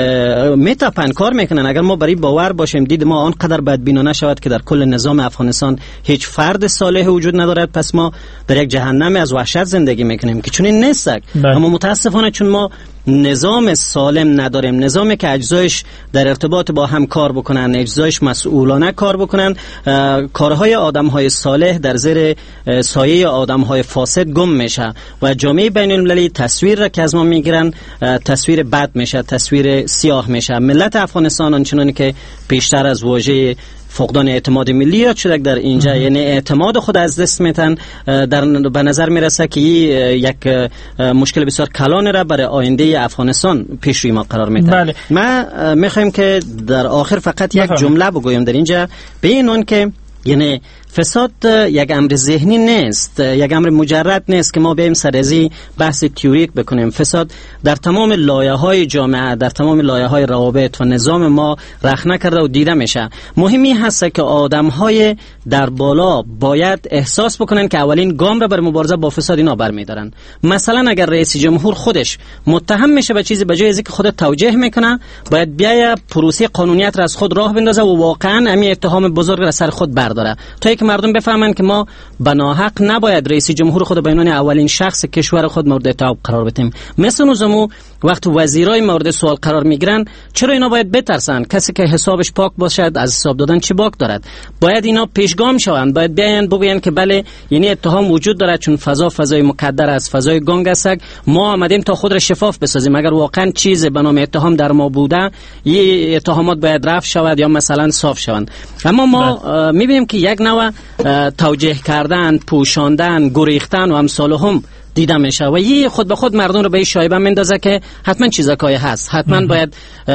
[SPEAKER 7] میتپن کار میکنن. اگر ما برای باور باشیم دید ما آنقدر بدبینانه شود که در کل نظام افغانستان هیچ فرد صالح وجود ندارد، پس ما در یک جهنم از وحشت زندگی میکنیم که چنین نیست. اما متاسفانه چون ما نظام سالم نداریم، نظامی که اجزایش در ارتباط با هم کار بکنن، اجزایش مسئولانه کار بکنن، کارهای آدمهای صالح در زیر سایه آدمهای فاسد گم میشه و جامعه بین المللی تصویر را که از ما میگیرن تصویر بد میشه، تصویر سیاه میشه. ملت افغانستان آنچنانی که پیشتر از واژه فقدان اعتماد ملی یاد شده در اینجا، یعنی اعتماد خود از دست میتن، به نظر میرسه که یک مشکل بسیار کلان را برای آینده افغانستان پیش روی ما قرار میده.
[SPEAKER 4] بله.
[SPEAKER 7] ما میخوایم که در آخر فقط یک جمله بگویم در اینجا، به اینون که یعنی فساد یک امر ذهنی نیست، یک امر مجرد نیست که ما بریم سرازی بحث تئوریک بکنیم. فساد در تمام لایه‌های جامعه، در تمام لایه‌های روابط و نظام ما رخنه کرده و دیده میشه. مهمی هست که آدم‌های در بالا باید احساس بکنن که اولین گام را بر مبارزه با فساد اینا برمی‌دارن. مثلا اگر رئیس جمهور خودش متهم میشه به چیزی، به جای اینکه خودت توجیه میکنه، باید بیاید پروسه قانونیت را از خود راه بندازه و واقعا همین اتهام بزرگ را سر خود برداره تا که مردم بفهمن که ما بناحق نباید رئیس جمهور خود به عنوان اولین شخص کشور خود مورد اتهام قرار بدیم. مثل نظامو وقت وزیرای مورد سوال قرار میگیرن، چرا اینا باید بترسن؟ کسی که حسابش پاک باشد از حساب دادن چی باک دارد؟ باید اینا پیشگام شوند، باید بیان بگوین که بله، یعنی اتهام وجود دارد، چون فضای مقدر است، فضای گنگ است. ما آمدیم تا خود را شفاف بسازیم. اگر واقعا چیزی به نام اتهام در ما بوده، این اتهامات باید رفع شود یا مثلا صاف شوند. اما ما میبینیم که یک نوع توجیه کردن، پوشاندن، گریختن و امثال هم دیده میشه و یه خود به خود مردم رو به این شایبه میندازه که حتما چیزایی هست، حتما باید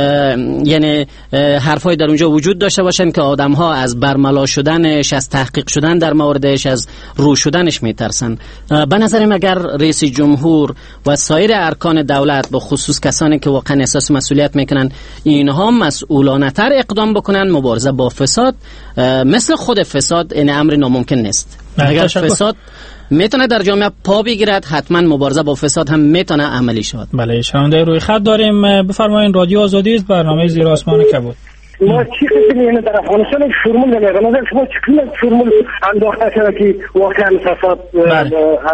[SPEAKER 7] یعنی حرفای در اونجا وجود داشته باشن که آدم ها از برملا شدنش، از تحقیق شدن در موردش، از رو شدنش میترسن. به نظرم اگر رئیس جمهور و سایر ارکان دولت، به خصوص کسانی که واقعا احساس مسئولیت میکنن، اینها مسئولانه تر اقدام بکنن، مبارزه با فساد مثل خود فساد این امر ناممکن نیست. اگر فساد میتونه در جامعه پا بگیرد، حتما مبارزه با فساد هم میتونه عملی شود.
[SPEAKER 4] بله، شنونده روی خط داریم. بفرمایید. رادیو آزادی است، برنامه زیر آسمان کبود.
[SPEAKER 13] ما چی قسمی اینو در افغانستان فرمول نمیگم، نظر شما چی فرمول انداخته شده که واقعا فساد از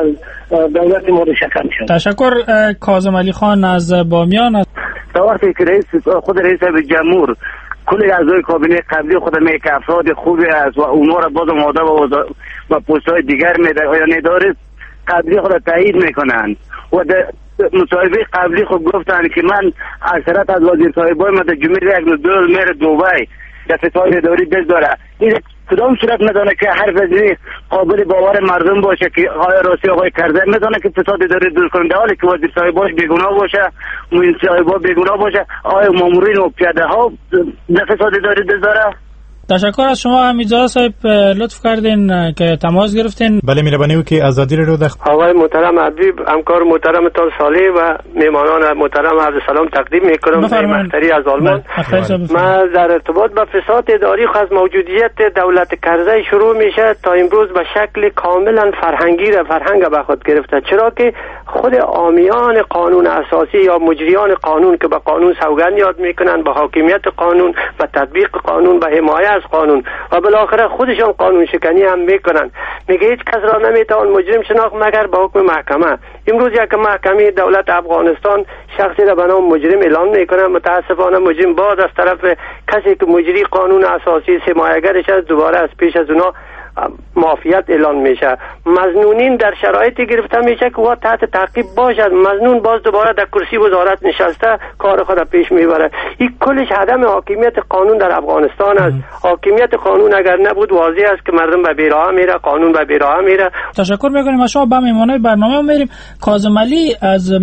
[SPEAKER 13] دولت مورد شکل شد؟
[SPEAKER 4] تشکر. کاظم علی خان از بامیان.
[SPEAKER 9] تا وقتی که خود رئیس جمهور کل اعضای کابینه قبلی خود میگه که افراد خوبی است و اونا را باز آماده و پست‌های دیگر میده یا نداره، قبلی خود تایید میکنن و در مصاحبه قبلی خود گفتن که من اکثرت از وزیر صاحبای ما در جمعه یک دول میره دبی در فساد اداری دست داره. این کدام صورت ندانه که حرف ازی قابل باور مردم باشه که آیا راستی آقای کرزی میدانه که فساد اداری دور کننده، حالی که وزیر صاحباش بیگناه باشه، معین صاحبا بیگناه باشه، آیا مامورین و پیاده ها در فساد اداری دست داره؟
[SPEAKER 4] تشکر از شما. حمیدزاده صاحب لطف کردین که تماس گرفتین.
[SPEAKER 6] بله، مهربانی که آزادی رو
[SPEAKER 14] آقای محترم حبیب، همکار محترم تان صالح و میهمانان محترم عرض سلام تقدیم میکنم. مختری از آلمان. ما در ارتباط با فساد اداری از موجودیت دولت کرزی شروع میشه تا امروز به شکل کاملا فرهنگ به خود گرفته، چرا که خود عامیان قانون اساسی یا مجریان قانون که به قانون سوگند یاد میکنن، به حاکمیت قانون، به تطبیق قانون، به حمایت از قانون و بالاخره خودشان قانون شکنی هم میکنن. میگه هیچ کس را نمیتوان مجرم شناخت مگر با حکم محکمه. امروز یک محکمه دولت افغانستان شخصی را به نام مجرم اعلام میکنه، متاسفانه مجرم باز از طرف کسی که مجری قانون اساسی حمایتگرش است دوباره از پیش از اونا معافیت اعلان میشه. مظنونین در شرایطی گرفته میشه که او تحت تعقیب باشد، مظنون باز دوباره در کرسی وزارت نشسته کار خود پیش میبره. این کلش عدم حاکمیت قانون در افغانستان است. حاکمیت قانون اگر نبود واضح است که مردم به بیراه میره، قانون به بیراه میره.
[SPEAKER 4] تشکر میکنیم از شما. با میهمانای برنامه میریم. کاظم علی از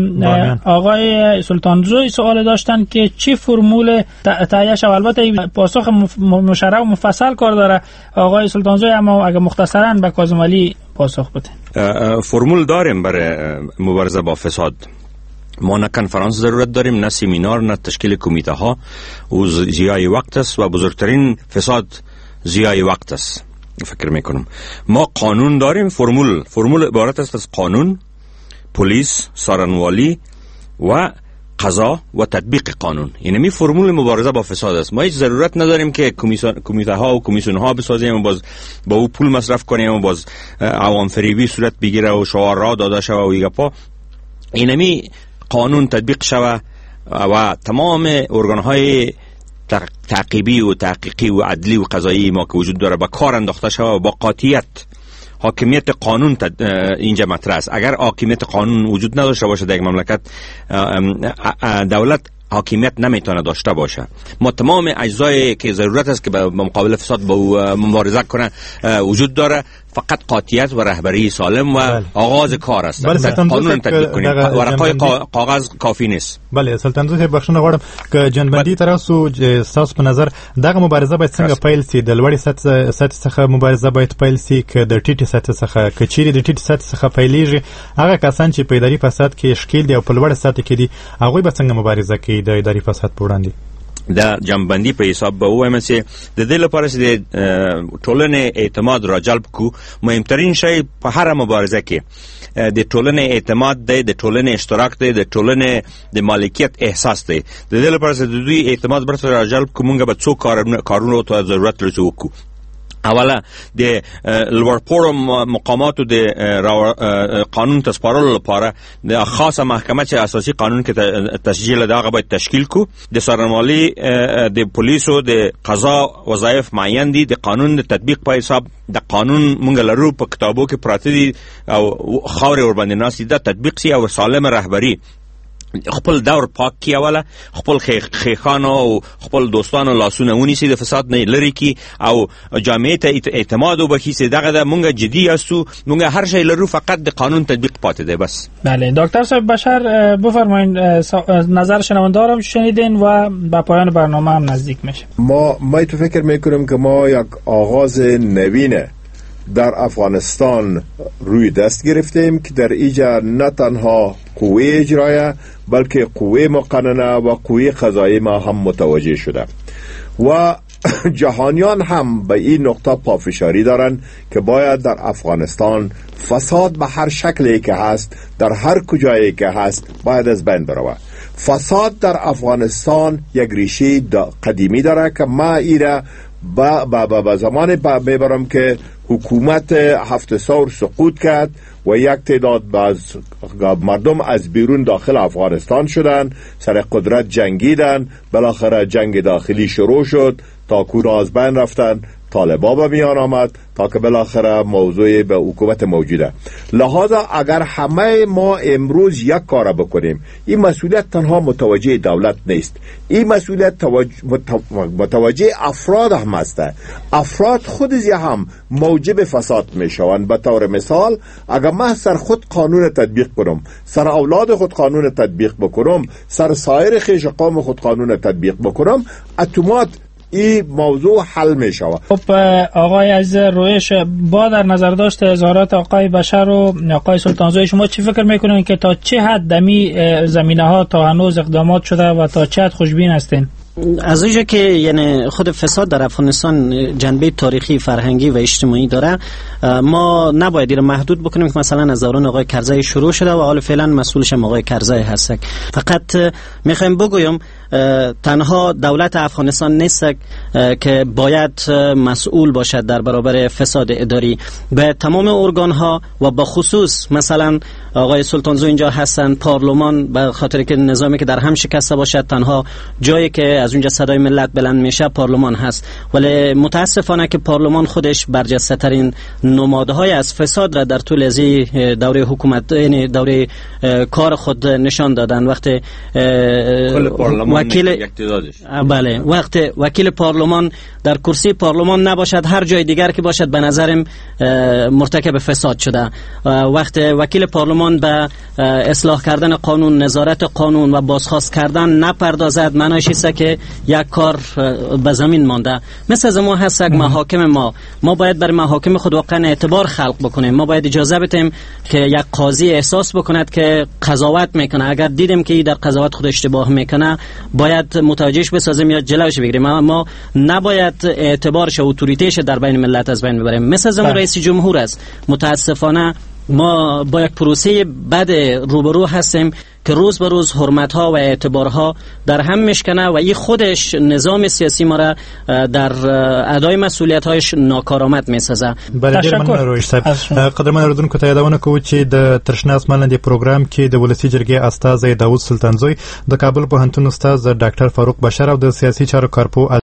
[SPEAKER 4] آقای سلطانزوی سوال داشتن که چی فرمول تهیه شود. البته پاسخ مشرح و مفصل کار داره آقای سلطانزوی، اما اگه مختصرا به کاظم علی پاسخ بدین.
[SPEAKER 11] فرمول داریم برای مبارزه با فساد. ما نه کنفرانس ضرورت داریم، نه سمینار، نه تشکیل کمیته ها. او ضیاع وقت است و بزرگترین فساد ضیاع وقت است. فکر میکنم ما قانون داریم. فرمول عبارت است از قانون، پلیس، سارنوالی و قضا و تطبیق قانون. یعنی فرمول مبارزه با فساد است. ما هیچ ضرورت نداریم که کمیته ها و کمیسیون ها بسازیم و باز با او پول مصرف کنیم و باز عوام فریبی صورت بگیره و شعارها داده شوه و ایگپا. اینمی قانون تطبیق شوه و تمام ارگان های تعقیبی و تحقیقی و عدلی و قضایی ما که وجود داره با کار انداخته شوه و با قاطعیت حاکمیت قانون اینجا مطرح است. اگر حاکمیت قانون وجود نداشته باشه در یک مملکت، دولت حاکمیت نمیتونه داشته باشه. ما تمام اجزایی که ضرورت است که به مقابل فساد با مبارزه کنه وجود داره، فقط قاطعیت و رهبری سالم و آغاز کار است. قانون تطبیق کنیم، ورقای کاغذ کافی نیست.
[SPEAKER 6] بله سلطان زه بخښنه غواړم که جنبندي تراسو تاسو په نظر دغه مبارزه باید څنګه پیل سي؟ د لوړې سطح څخه مبارزه باید پیل سي که د ټیټې سطح څخه؟ که چیرې د ټیټې سطح څخه پیلېږي، هغه کسان چې په اداري فساد کې ښکیل دي او په لوړه سطح کې دي، هغوی به څنګه مبارزه کوي د اداري فساد په وړاندې؟
[SPEAKER 11] د جنبندی په حساب به وایم چې د دې لپاره چې د ټولنې اعتماد را جلب کو، مهمترین شی په هر مبارزه کې د ټولنې اعتماد دی، د ټولنې اشتراک دی، د ټولنې د مالکیت احساس دی. د دې لپاره چې د دوی اعتماد برته را جلب کو، مونږ به څو کارونو ته ضرورت لرو وکړو. اوله د لوړپوړو مقاماتو د قانون تسپارلو لپاره د خاصه محکمه چې اساسي قانون کې تسجیل دغه باید تشکیل کو. د څارنوالي د پولیسو د قضا وظایف معین دي. د قانون د تطبیق په حساب د قانون مونږ لرو په کتابو کې پراته دي او خاورې ور باندې ناس دي. د تطبیق سي او سالم رهبری خپل دور پاک کی، اوله خپل خیخانو او خپل دوستانو لاسونه ونیسي، د فساد نه لری کی او جامعه ته اعتماد وبخي سي. دغه د مونږ جدي اسو، مونږ هر شی لرو، فقط د قانون تطبیق پاتې دی بس.
[SPEAKER 4] بله دکتر صاحب بشر بفرمایید نظر شنوندارم شنیدین و به پایان برنامه هم نزدیک میشه.
[SPEAKER 8] ما تو فکر میکنم که ما یک آغاز نوینه در افغانستان روی دست گرفتیم که در اینجا نه تنها قوه اجرایه بلکه قوه مقننه و قوه قضاییه ما هم متوجه شده و جهانیان هم به این نقطه پافشاری دارن که باید در افغانستان فساد به هر شکلی که هست، در هر کجایی که هست، باید از بین بروه. فساد در افغانستان یک ریشه قدیمی داره که ما ایره با زمان میبرم که حکومت هفت ثور سقوط کرد و یک تعداد مردم از بیرون داخل افغانستان شدن، سر قدرت جنگیدن، بالاخره جنگ داخلی شروع شد تا کونا از بین رفتن، طالبا به میان آمد تا که بالاخره موضوع به حکومت موجوده. لحاظا اگر همه ما امروز یک کار بکنیم، این مسئولیت تنها متوجه دولت نیست، این مسئولیت متوجه افراد هم است. افراد خود هم موجب فساد می شوند. به طور مثال اگر من سر خود قانون تطبیق کنم، سر اولاد خود قانون تطبیق بکنم، سر سایر خیش قوم خود قانون تطبیق بکنم، اتومات این موضوع حل می شود.
[SPEAKER 4] خب آقای عزیز رویش، با در نظر داشت اظهارات آقای بشر و آقای سلطانزوی، شما چی فکر میکنین که تا چه حد دمی زمینه ها تا هنوز اقدامات شده و تا چه حد خوشبین هستین؟
[SPEAKER 7] از اینجا که یعنی خود فساد در افغانستان جنبه تاریخی، فرهنگی و اجتماعی داره، ما نباید این محدود بکنیم که مثلا از دوران آقای کرزی شروع شده و حالا فعلا مسئولش هم آقای کرزی هست. فقط میخوایم بگویم تنها دولت افغانستان نیست که باید مسئول باشد در برابر فساد اداری. به تمام ارگان ها و به خصوص مثلا آقای سلطانزو اینجا هستن، پارلمان، به خاطر که نظامی که در هم شکسته باشد تنها جایی که از اونجا صدای ملت بلند میشه پارلمان هست. ولی متاسفانه که پارلمان خودش برجسته ترین نمادهای از فساد را در طول از دوره حکومت، یعنی دوره کار خود نشان دادن. وقتی وکیل پارلمان در کرسی پارلمان نباشد، هر جای دیگر که باشد به نظرم مرتکب فساد شده. وقتی وکیل پارلمان به اصلاح کردن قانون، نظارت قانون و بازخواست کردن نپردازد، معنیش است که یک کار به زمین مانده. مثل از ما هست محاکم ما باید بر محاکم خود واقعا اعتبار خلق بکنیم. ما باید اجازه بدیم که یک قاضی احساس بکند که قضاوت میکنه، اگر دیدیم که در قضاوت خود اشتباه میکنه باید متوجهش بسازیم یا جلوش بگیریم. ما نباید اعتبارش و اتوریتیش در بین ملت از بین ببریم. مثل زمان رئیس جمهور است. متاسفانه ما با یک پروسه بد روبرو هستیم که روز به روز حرمت‌ها و اعتبارها در هم میشکنه و این خودش نظام سیاسی ما را در ادای مسئولیت‌هایش ناکارآمد میسازه.
[SPEAKER 6] بله ډیر مننه رویش صاحب. قدرمن اوریدونکو ته یادونه کوو چې د ترشنا اسمان لاندې پروګرام کې د ولسی جرګې استاد داوود سلطانزوی، د کابل پوهنتون استاد ډاکټر فاروق بشر او د سیاسي چارو کارپو